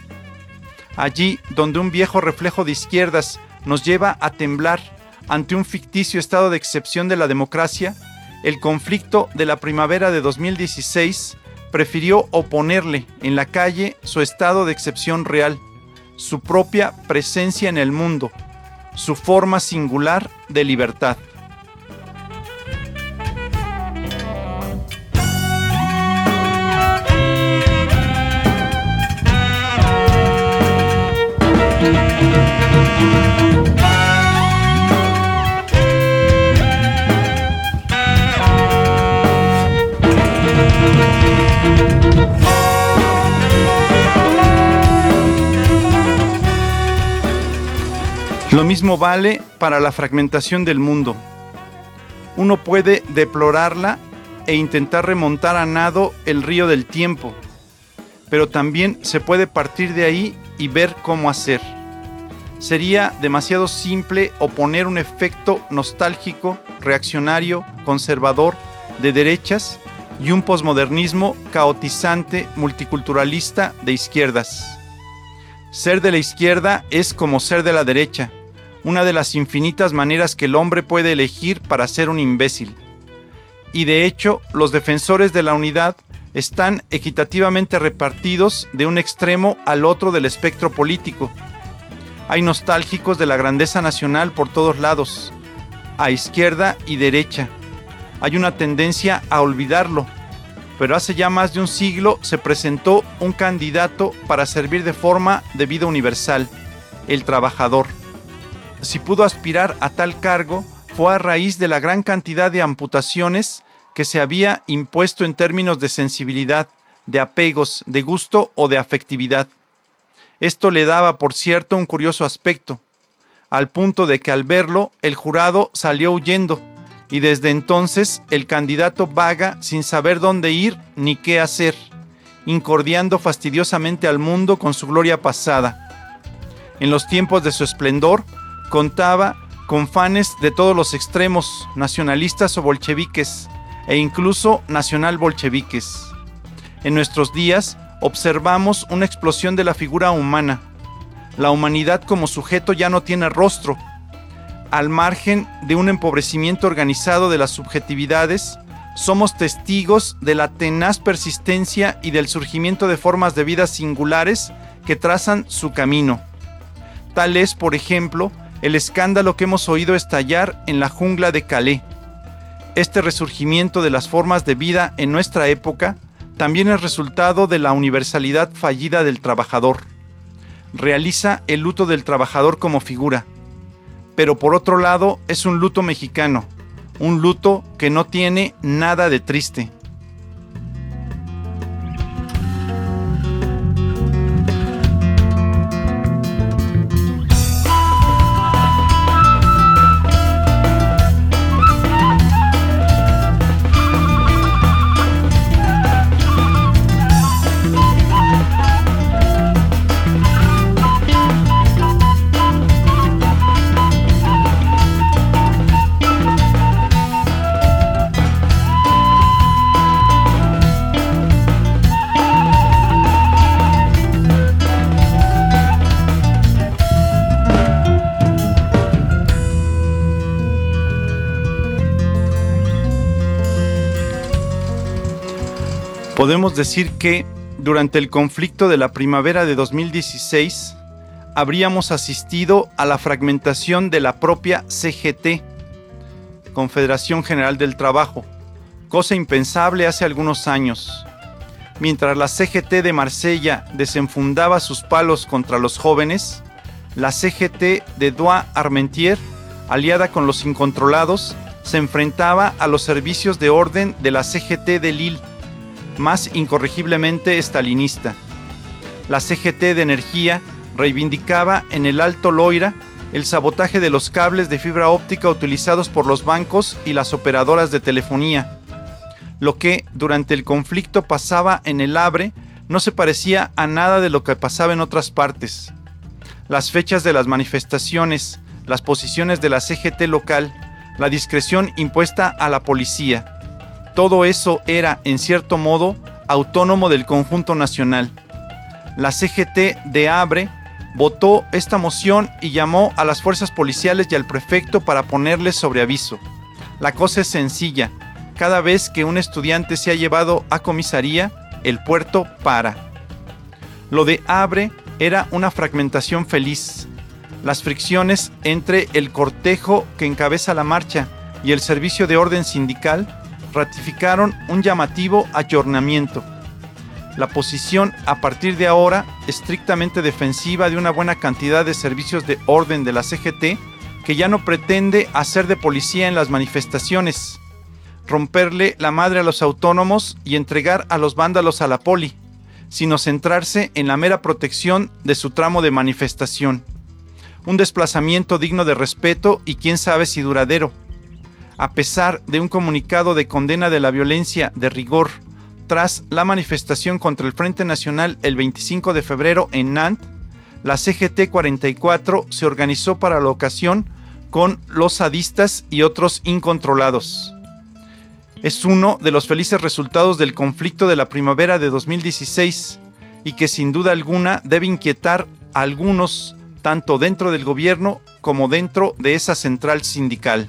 Allí donde un viejo reflejo de izquierdas nos lleva a temblar ante un ficticio estado de excepción de la democracia, el conflicto de la primavera de dos mil dieciséis prefirió oponerle en la calle su estado de excepción real, su propia presencia en el mundo, su forma singular de libertad. Lo mismo vale para la fragmentación del mundo. Uno puede deplorarla e intentar remontar a nado el río del tiempo, pero también se puede partir de ahí y ver cómo hacer. Sería demasiado simple oponer un efecto nostálgico, reaccionario, conservador, de derechas y un posmodernismo caotizante, multiculturalista de izquierdas. Ser de la izquierda es como ser de la derecha, una de las infinitas maneras que el hombre puede elegir para ser un imbécil. Y de hecho, los defensores de la unidad están equitativamente repartidos de un extremo al otro del espectro político. Hay nostálgicos de la grandeza nacional por todos lados, a izquierda y derecha. Hay una tendencia a olvidarlo, pero hace ya más de un siglo se presentó un candidato para servir de forma de vida universal, el trabajador. Si pudo aspirar a tal cargo, fue a raíz de la gran cantidad de amputaciones que se había impuesto en términos de sensibilidad, de apegos, de gusto o de afectividad. Esto le daba, por cierto, un curioso aspecto, al punto de que al verlo, el jurado salió huyendo, y desde entonces el candidato vaga sin saber dónde ir ni qué hacer, incordiando fastidiosamente al mundo con su gloria pasada. En los tiempos de su esplendor, contaba con fanes de todos los extremos, nacionalistas o bolcheviques, e incluso nacional bolcheviques. En nuestros días observamos una explosión de la figura humana. La humanidad como sujeto ya no tiene rostro. Al margen de un empobrecimiento organizado de las subjetividades, somos testigos de la tenaz persistencia y del surgimiento de formas de vida singulares que trazan su camino. Tal es, por ejemplo, el escándalo que hemos oído estallar en la jungla de Calais. Este resurgimiento de las formas de vida en nuestra época también es resultado de la universalidad fallida del trabajador. Realiza el luto del trabajador como figura. Pero por otro lado es un luto mexicano, un luto que no tiene nada de triste. Podemos decir que, durante el conflicto de la primavera de dos mil dieciséis, habríamos asistido a la fragmentación de la propia C G T, Confederación General del Trabajo, cosa impensable hace algunos años. Mientras la C G T de Marsella desenfundaba sus palos contra los jóvenes, la C G T de Douai-Armentières, aliada con los incontrolados, se enfrentaba a los servicios de orden de la C G T de Lille, más incorregiblemente estalinista. La C G T de Energía reivindicaba en el Alto Loira el sabotaje de los cables de fibra óptica utilizados por los bancos y las operadoras de telefonía. Lo que durante el conflicto pasaba en el Havre no se parecía a nada de lo que pasaba en otras partes. Las fechas de las manifestaciones, las posiciones de la C G T local, la discreción impuesta a la policía, todo eso era, en cierto modo, autónomo del conjunto nacional. La C G T de Havre votó esta moción y llamó a las fuerzas policiales y al prefecto para ponerles sobre aviso. La cosa es sencilla. Cada vez que un estudiante se ha llevado a comisaría, el puerto para. Lo de Havre era una fragmentación feliz. Las fricciones entre el cortejo que encabeza la marcha y el servicio de orden sindical ratificaron un llamativo ayornamiento. La posición a partir de ahora estrictamente defensiva de una buena cantidad de servicios de orden de la C G T, que ya no pretende hacer de policía en las manifestaciones, romperle la madre a los autónomos y entregar a los vándalos a la poli, sino centrarse en la mera protección de su tramo de manifestación. Un desplazamiento digno de respeto y quién sabe si duradero. A pesar de un comunicado de condena de la violencia de rigor tras la manifestación contra el Frente Nacional el veinticinco de febrero en Nantes, la C G T cuarenta y cuatro se organizó para la ocasión con los sadistas y otros incontrolados. Es uno de los felices resultados del conflicto de la primavera de dos mil dieciséis y que sin duda alguna debe inquietar a algunos, tanto dentro del gobierno como dentro de esa central sindical.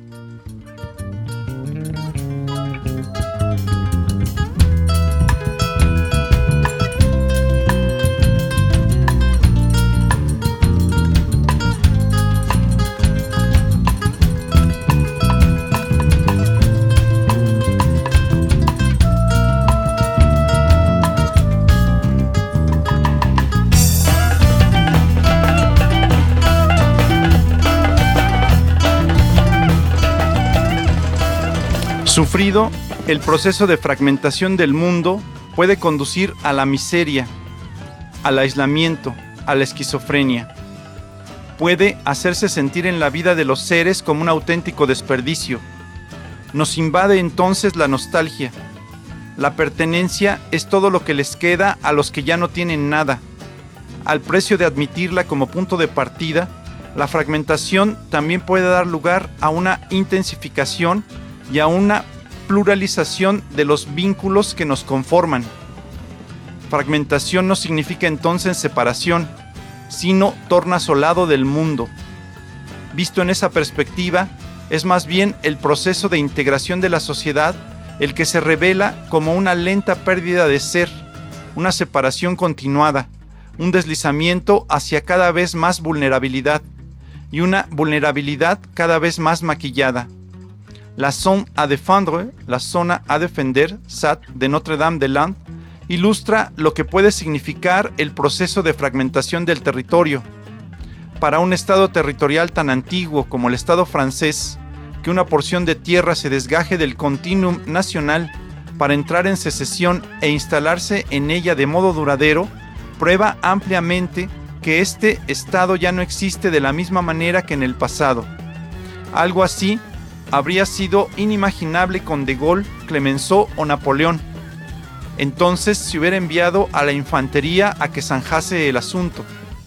Sufrido, el proceso de fragmentación del mundo puede conducir a la miseria, al aislamiento, a la esquizofrenia. Puede hacerse sentir en la vida de los seres como un auténtico desperdicio. Nos invade entonces la nostalgia. La pertenencia es todo lo que les queda a los que ya no tienen nada. Al precio de admitirla como punto de partida, la fragmentación también puede dar lugar a una intensificación y a una pluralización de los vínculos que nos conforman. fragmentación no significa entonces separación, sino tornasolado del mundo. Visto en esa perspectiva, es más bien el proceso de integración de la sociedad el que se revela como una lenta pérdida de ser, una separación continuada, un deslizamiento hacia cada vez más vulnerabilidad, y una vulnerabilidad cada vez más maquillada. La zone à défendre, la zona a defender, S A T de Notre-Dame-des-Landes, ilustra lo que puede significar el proceso de fragmentación del territorio. Para un estado territorial tan antiguo como el estado francés, que una porción de tierra se desgaje del continuum nacional para entrar en secesión e instalarse en ella de modo duradero, prueba ampliamente que este estado ya no existe de la misma manera que en el pasado. Algo así habría sido inimaginable con De Gaulle, Clemenceau o Napoleón. Entonces se hubiera enviado a la infantería a que zanjase el asunto.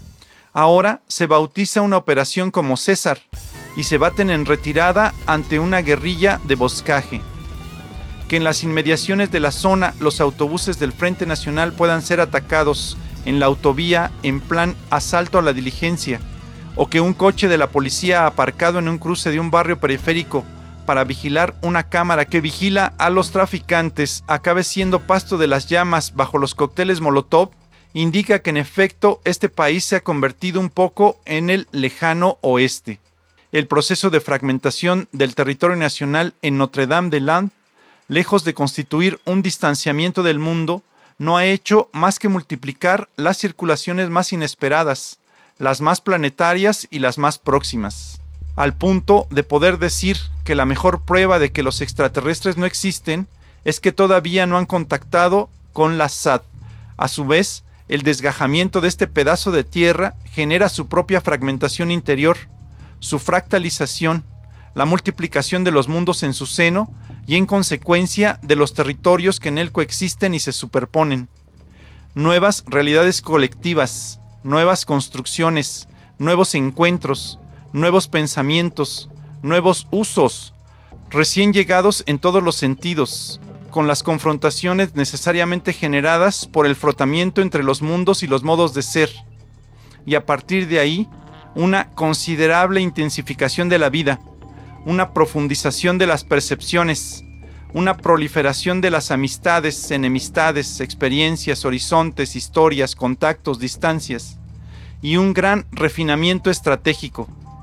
Ahora se bautiza una operación como César y se baten en retirada ante una guerrilla de boscaje. Que en las inmediaciones de la zona los autobuses del Frente Nacional puedan ser atacados en la autovía en plan asalto a la diligencia, o que un coche de la policía aparcado en un cruce de un barrio periférico para vigilar una cámara que vigila a los traficantes acabe siendo pasto de las llamas bajo los cócteles Molotov, indica que en efecto este país se ha convertido un poco en el lejano oeste. El proceso de fragmentación del territorio nacional en Notre-Dame-des-Landes, lejos de constituir un distanciamiento del mundo, no ha hecho más que multiplicar las circulaciones más inesperadas, las más planetarias y las más próximas, al punto de poder decir que la mejor prueba de que los extraterrestres no existen es que todavía no han contactado con la S A T. A su vez, el desgajamiento de este pedazo de tierra genera su propia fragmentación interior, su fractalización, la multiplicación de los mundos en su seno y en consecuencia de los territorios que en él coexisten y se superponen. Nuevas realidades colectivas, nuevas construcciones, nuevos encuentros, nuevos pensamientos, nuevos usos, recién llegados en todos los sentidos, con las confrontaciones necesariamente generadas por el frotamiento entre los mundos y los modos de ser, y a partir de ahí, una considerable intensificación de la vida, una profundización de las percepciones, una proliferación de las amistades, enemistades, experiencias, horizontes, historias, contactos, distancias, y un gran refinamiento estratégico.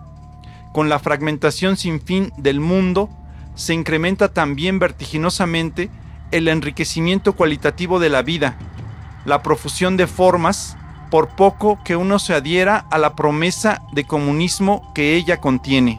Con la fragmentación sin fin del mundo, se incrementa también vertiginosamente el enriquecimiento cualitativo de la vida, la profusión de formas, por poco que uno se adhiera a la promesa de comunismo que ella contiene.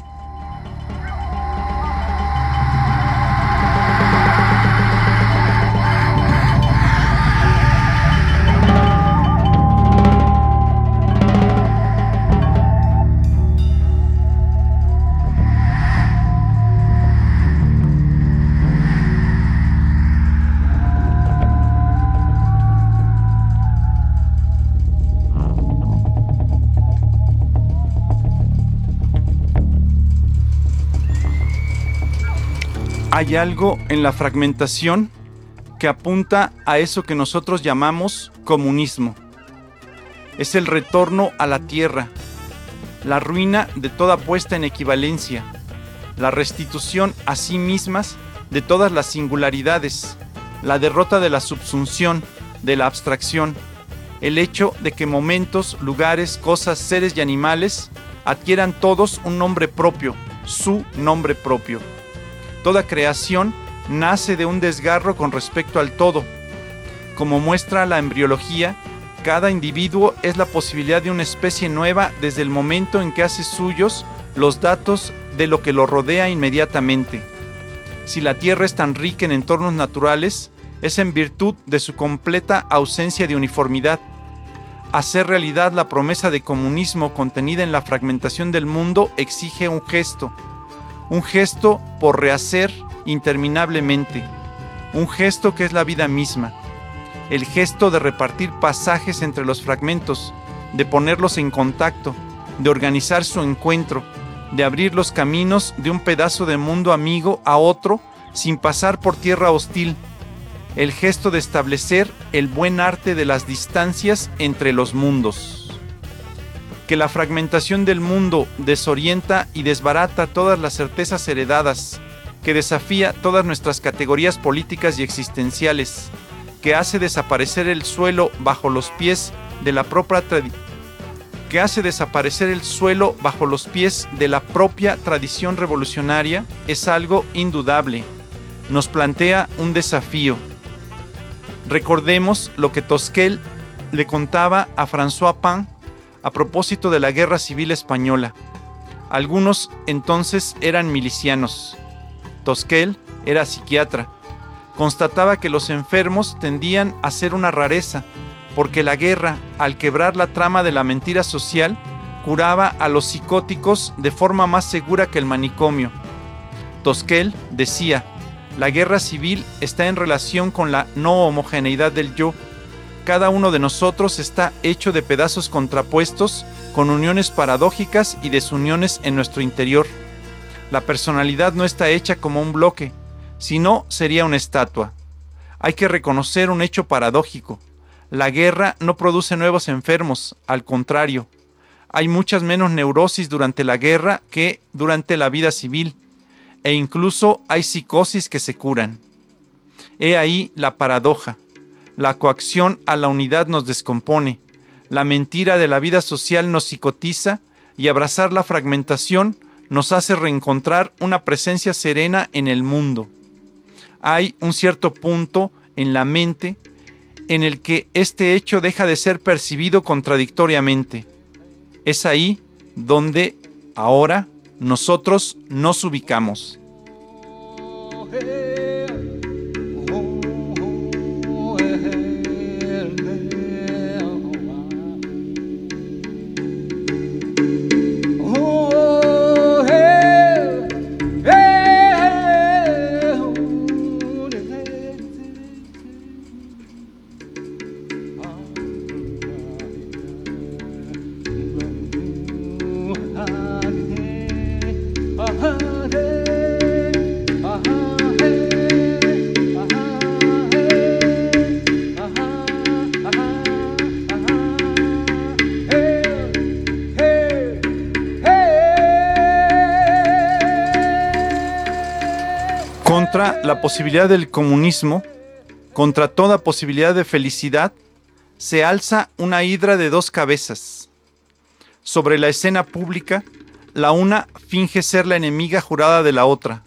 Hay algo en la fragmentación que apunta a eso que nosotros llamamos comunismo. Es el retorno a la tierra, la ruina de toda puesta en equivalencia, la restitución a sí mismas de todas las singularidades, la derrota de la subsunción, de la abstracción, el hecho de que momentos, lugares, cosas, seres y animales adquieran todos un nombre propio, su nombre propio. Toda creación nace de un desgarro con respecto al todo. Como muestra la embriología, cada individuo es la posibilidad de una especie nueva desde el momento en que hace suyos los datos de lo que lo rodea inmediatamente. Si la Tierra es tan rica en entornos naturales, es en virtud de su completa ausencia de uniformidad. Hacer realidad la promesa de comunismo contenida en la fragmentación del mundo exige un gesto. Un gesto por rehacer interminablemente, un gesto que es la vida misma, el gesto de repartir pasajes entre los fragmentos, de ponerlos en contacto, de organizar su encuentro, de abrir los caminos de un pedazo de mundo amigo a otro sin pasar por tierra hostil. el gesto de establecer el buen arte de las distancias entre los mundos. Que la fragmentación del mundo desorienta y desbarata todas las certezas heredadas, que desafía todas nuestras categorías políticas y existenciales, que hace desaparecer el suelo bajo los pies de la propia tradición, que hace desaparecer el suelo bajo los pies de la propia tradición revolucionaria, es algo indudable. Nos plantea un desafío. Recordemos lo que Tosquel le contaba a François Pain a propósito de la Guerra Civil Española. Algunos entonces eran milicianos. Tosquel era psiquiatra. Constataba que los enfermos tendían a ser una rareza, porque la guerra, al quebrar la trama de la mentira social, curaba a los psicóticos de forma más segura que el manicomio. Tosquel decía: la guerra civil está en relación con la no homogeneidad del yo. Cada uno de nosotros está hecho de pedazos contrapuestos, con uniones paradójicas y desuniones en nuestro interior. La personalidad no está hecha como un bloque, sino sería una estatua. Hay que reconocer un hecho paradójico. La guerra no produce nuevos enfermos, al contrario. Hay muchas menos neurosis durante la guerra que durante la vida civil, e incluso hay psicosis que se curan. He ahí la paradoja. La coacción a la unidad nos descompone. La mentira de la vida social nos psicotiza y abrazar la fragmentación nos hace reencontrar una presencia serena en el mundo. Hay un cierto punto en la mente en el que este hecho deja de ser percibido contradictoriamente. Es ahí donde ahora nosotros nos ubicamos. Contra la posibilidad del comunismo, contra toda posibilidad de felicidad, se alza una hidra de dos cabezas. Sobre la escena pública, la una finge ser la enemiga jurada de la otra.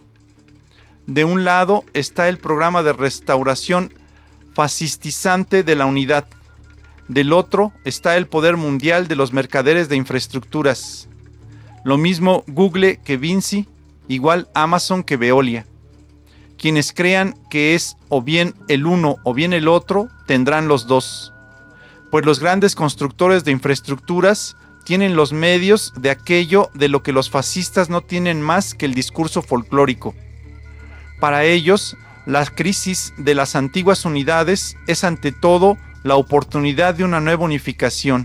De un lado está el programa de restauración fascistizante de la unidad. Del otro está el poder mundial de los mercaderes de infraestructuras. Lo mismo Google que Vinci, igual Amazon que Veolia. Quienes crean que es o bien el uno o bien el otro, tendrán los dos. Pues los grandes constructores de infraestructuras tienen los medios de aquello de lo que los fascistas no tienen más que el discurso folclórico. Para ellos, la crisis de las antiguas unidades es ante todo la oportunidad de una nueva unificación.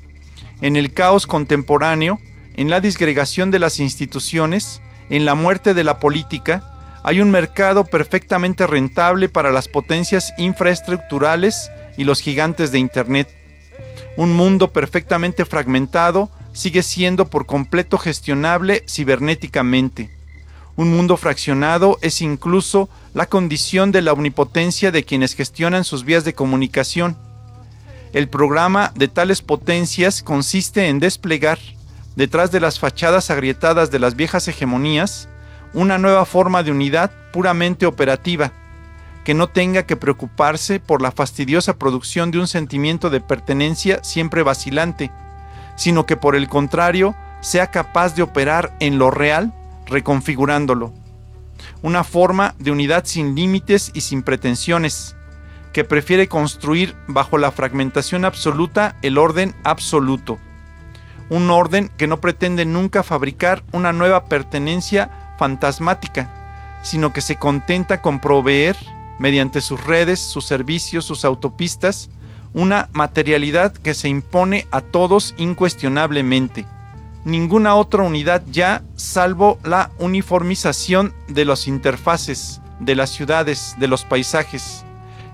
En el caos contemporáneo, en la disgregación de las instituciones, en la muerte de la política, hay un mercado perfectamente rentable para las potencias infraestructurales y los gigantes de Internet. Un mundo perfectamente fragmentado sigue siendo por completo gestionable cibernéticamente. Un mundo fraccionado es incluso la condición de la omnipotencia de quienes gestionan sus vías de comunicación. El programa de tales potencias consiste en desplegar, detrás de las fachadas agrietadas de las viejas hegemonías, una nueva forma de unidad puramente operativa, que no tenga que preocuparse por la fastidiosa producción de un sentimiento de pertenencia siempre vacilante, sino que por el contrario sea capaz de operar en lo real, reconfigurándolo. Una forma de unidad sin límites y sin pretensiones, que prefiere construir bajo la fragmentación absoluta el orden absoluto. Un orden que no pretende nunca fabricar una nueva pertenencia fantasmática, sino que se contenta con proveer, mediante sus redes, sus servicios, sus autopistas, una materialidad que se impone a todos incuestionablemente. Ninguna otra unidad ya, salvo la uniformización de las interfaces, de las ciudades, de los paisajes.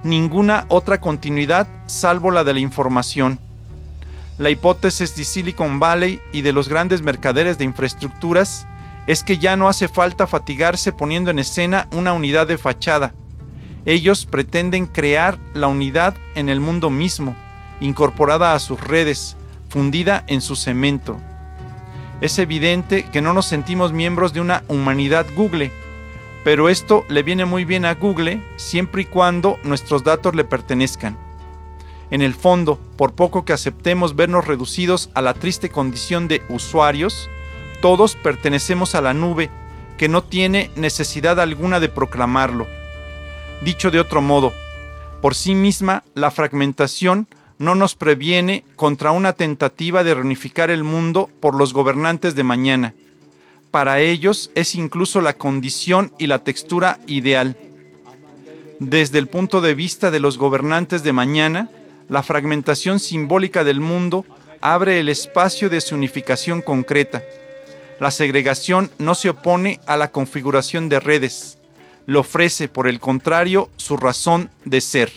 ninguna otra continuidad salvo la de la información. La hipótesis de Silicon Valley y de los grandes mercaderes de infraestructuras es que ya no hace falta fatigarse poniendo en escena una unidad de fachada. Ellos pretenden crear la unidad en el mundo mismo, incorporada a sus redes, fundida en su cemento. Es evidente que no nos sentimos miembros de una humanidad Google, pero esto le viene muy bien a Google siempre y cuando nuestros datos le pertenezcan. En el fondo, por poco que aceptemos vernos reducidos a la triste condición de usuarios, todos pertenecemos a la nube, que no tiene necesidad alguna de proclamarlo. Dicho de otro modo, por sí misma, la fragmentación no nos previene contra una tentativa de reunificar el mundo por los gobernantes de mañana. Para ellos es incluso la condición y la textura ideal. Desde el punto de vista de los gobernantes de mañana, la fragmentación simbólica del mundo abre el espacio de su unificación concreta. La segregación no se opone a la configuración de redes, le ofrece, por el contrario, su razón de ser.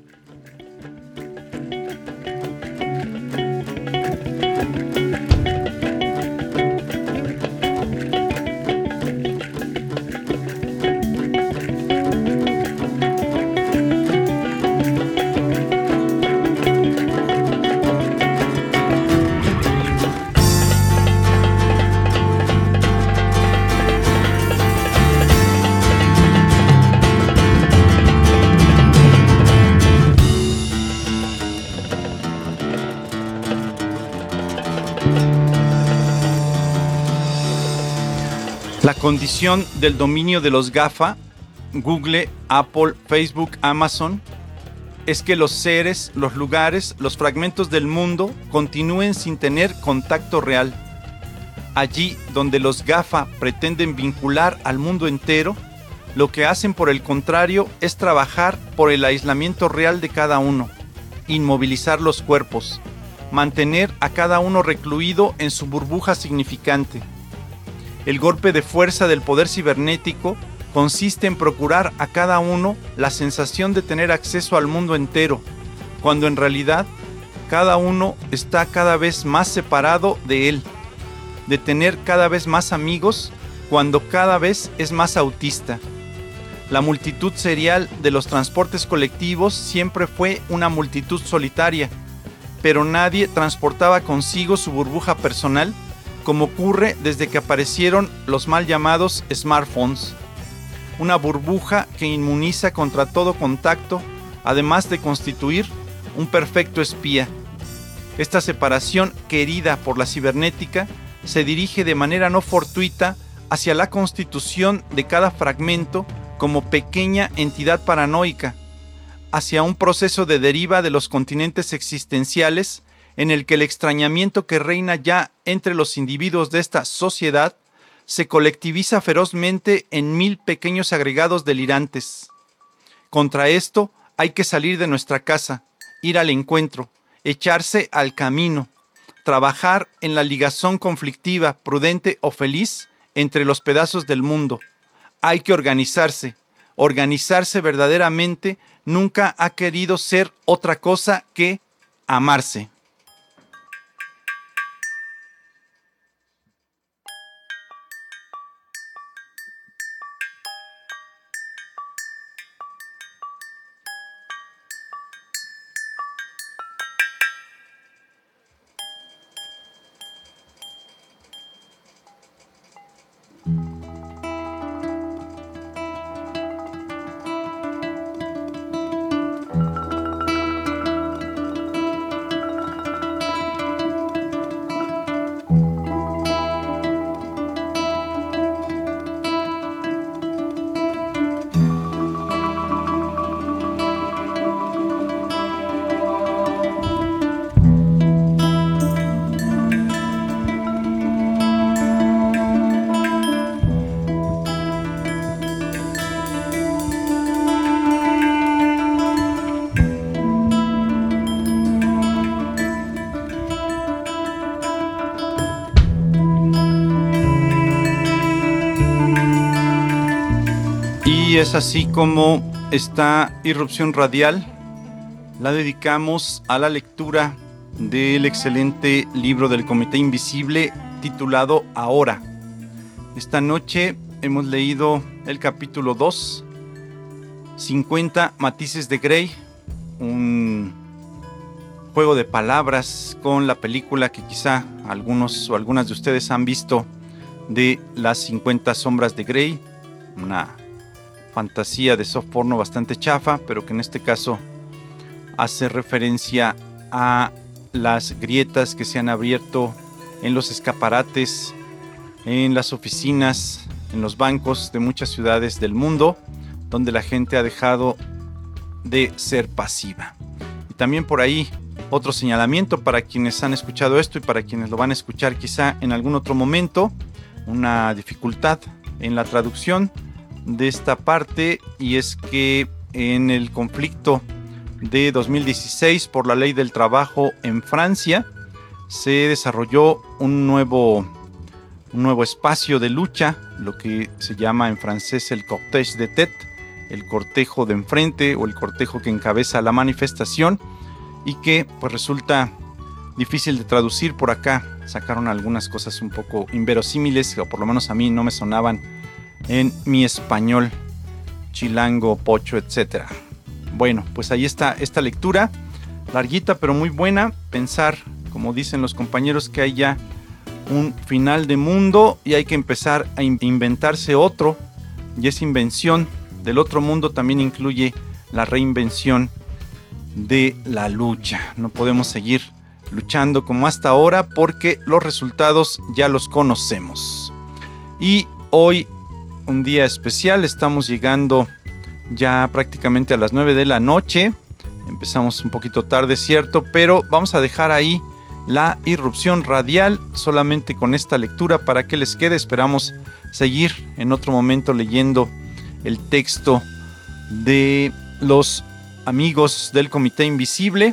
La condición del dominio de los GAFA, Google, Apple, Facebook, Amazon, es que los seres, los lugares, los fragmentos del mundo continúen sin tener contacto real. Allí donde los GAFA pretenden vincular al mundo entero, lo que hacen por el contrario es trabajar por el aislamiento real de cada uno, inmovilizar los cuerpos, mantener a cada uno recluido en su burbuja significante. El golpe de fuerza del poder cibernético consiste en procurar a cada uno la sensación de tener acceso al mundo entero, cuando en realidad cada uno está cada vez más separado de él, de tener cada vez más amigos cuando cada vez es más autista. La multitud serial de los transportes colectivos siempre fue una multitud solitaria, pero nadie transportaba consigo su burbuja personal, como ocurre desde que aparecieron los mal llamados smartphones. Una burbuja que inmuniza contra todo contacto, además de constituir un perfecto espía. Esta separación querida por la cibernética se dirige de manera no fortuita hacia la constitución de cada fragmento como pequeña entidad paranoica, hacia un proceso de deriva de los continentes existenciales en el que el extrañamiento que reina ya entre los individuos de esta sociedad se colectiviza ferozmente en mil pequeños agregados delirantes. Contra esto hay que salir de nuestra casa, ir al encuentro, echarse al camino, trabajar en la ligazón conflictiva, prudente o feliz entre los pedazos del mundo. Hay que organizarse. Organizarse verdaderamente nunca ha querido ser otra cosa que amarse. Y es así como esta irrupción radial la dedicamos a la lectura del excelente libro del Comité Invisible titulado Ahora. Esta noche hemos leído el capítulo dos, cincuenta matices de Grey, un juego de palabras con la película que quizá algunos o algunas de ustedes han visto de las cincuenta sombras de Grey, una fantasía de soft porno bastante chafa, pero que en este caso hace referencia a las grietas que se han abierto en los escaparates, en las oficinas, en los bancos de muchas ciudades del mundo, donde la gente ha dejado de ser pasiva. Y también por ahí otro señalamiento para quienes han escuchado esto y para quienes lo van a escuchar quizá en algún otro momento, una dificultad en la traducción de esta parte, y es que en el conflicto de dos mil dieciséis por la ley del trabajo en Francia se desarrolló un nuevo, un nuevo espacio de lucha, lo que se llama en francés el cortège de tête, el cortejo de enfrente o el cortejo que encabeza la manifestación, y que pues resulta difícil de traducir. Por acá sacaron algunas cosas un poco inverosímiles, o por lo menos a mí no me sonaban en mi español chilango, pocho, etcétera. Bueno, pues ahí está esta lectura, larguita pero muy buena. Pensar, como dicen los compañeros, que hay ya un final de mundo y hay que empezar a inventarse otro, y esa invención del otro mundo también incluye la reinvención de la lucha. No podemos seguir luchando como hasta ahora porque los resultados ya los conocemos. Y hoy, un día especial, estamos llegando ya prácticamente a las nueve de la noche. Empezamos un poquito tarde, cierto, pero vamos a dejar ahí la irrupción radial solamente con esta lectura para que les quede. Esperamos seguir en otro momento leyendo el texto de los amigos del Comité Invisible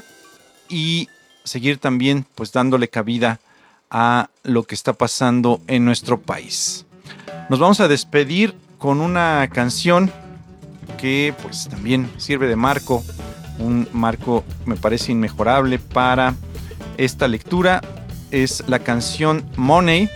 y seguir también pues dándole cabida a lo que está pasando en nuestro país. Nos vamos a despedir con una canción que pues también sirve de marco, un marco me parece inmejorable para esta lectura. Es la canción Money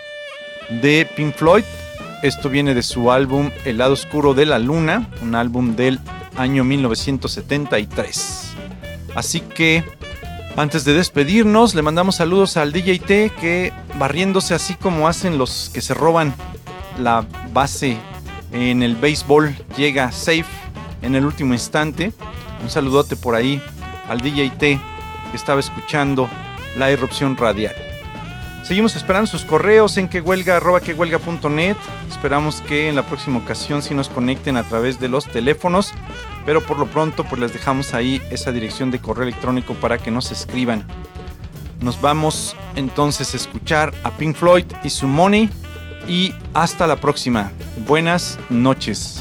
de Pink Floyd. Esto viene de su álbum El lado oscuro de la luna, un álbum del año mil novecientos setenta y tres. Así que antes de despedirnos, le mandamos saludos al D J T, que barriéndose así como hacen los que se roban la base en el béisbol, llega safe en el último instante. Un saludote por ahí al D J T, que estaba escuchando la irrupción radial. Seguimos esperando sus correos en quehuelga arroba quehuelga punto net. Esperamos que en la próxima ocasión sí nos conecten a través de los teléfonos, pero por lo pronto pues les dejamos ahí esa dirección de correo electrónico para que nos escriban. Nos vamos entonces a escuchar a Pink Floyd y su Money, y hasta la próxima. Buenas noches.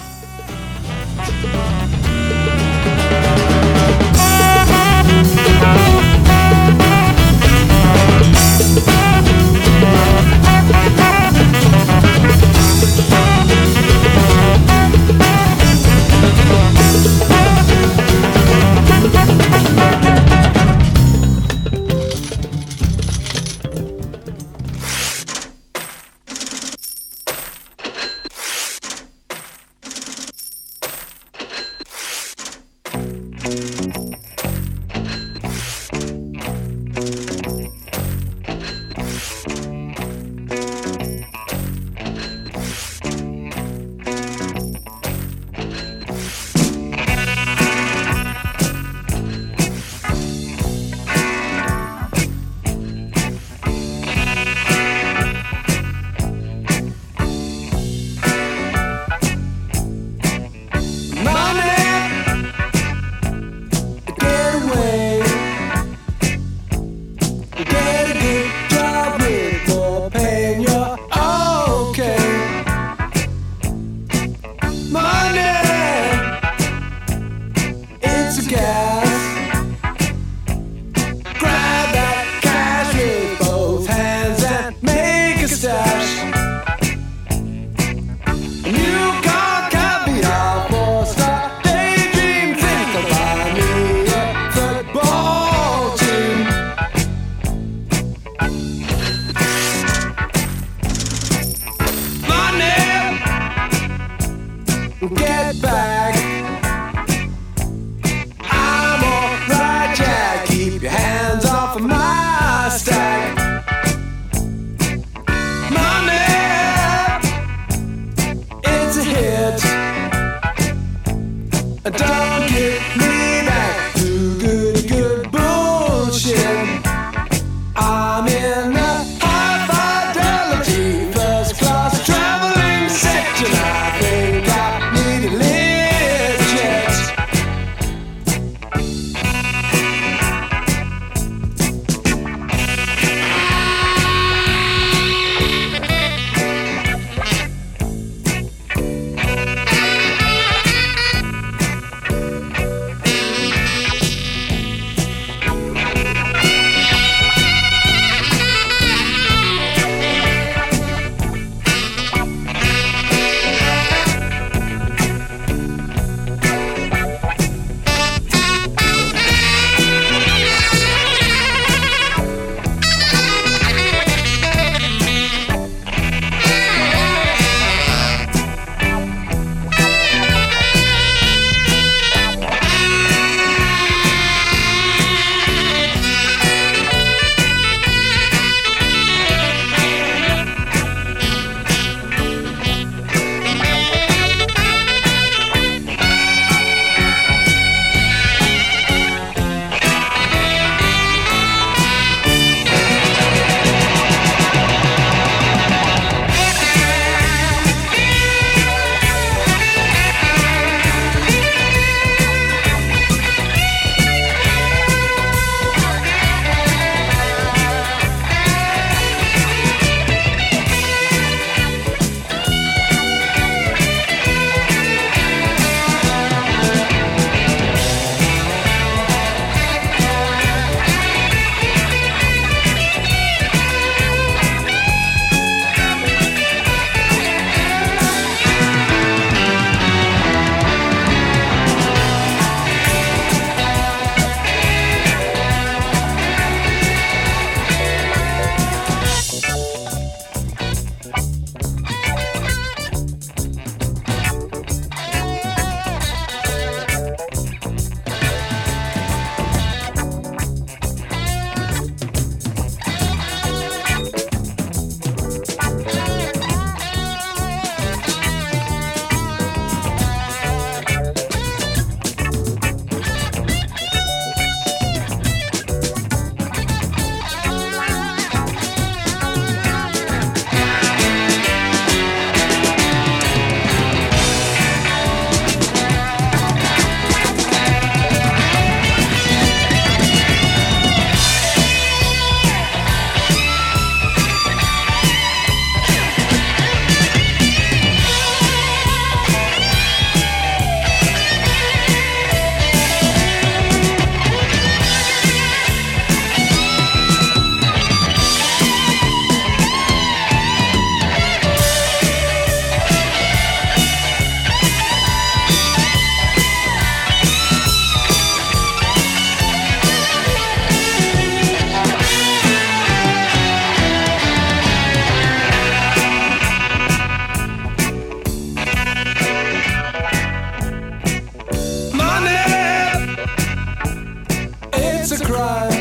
run.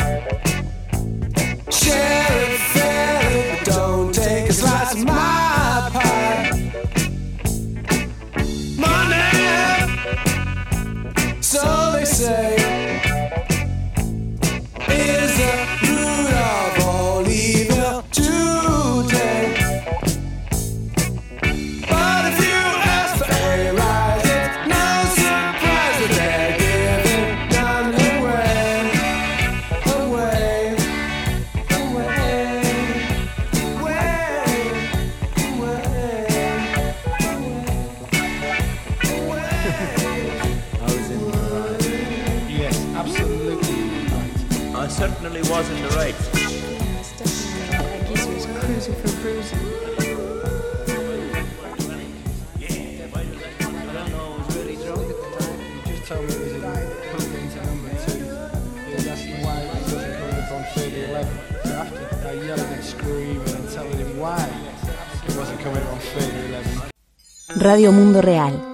Share it fairly, but don't take a slice of my pie. Money, so they say, is the root of all evil today. But if you ask for a rise, it's no surprise that they're giving none away, away, away, away, away. I was in the right. Yes, absolutely right. I certainly was in the right. Yes, definitely. I guess it was cruising for bruising. Just told me it was in, put it into number two. He was asking why he wasn't coming up on thirty eleven. So after I yelling and screaming and telling him why he wasn't coming up on thirty eleven. Radio Mundo Real.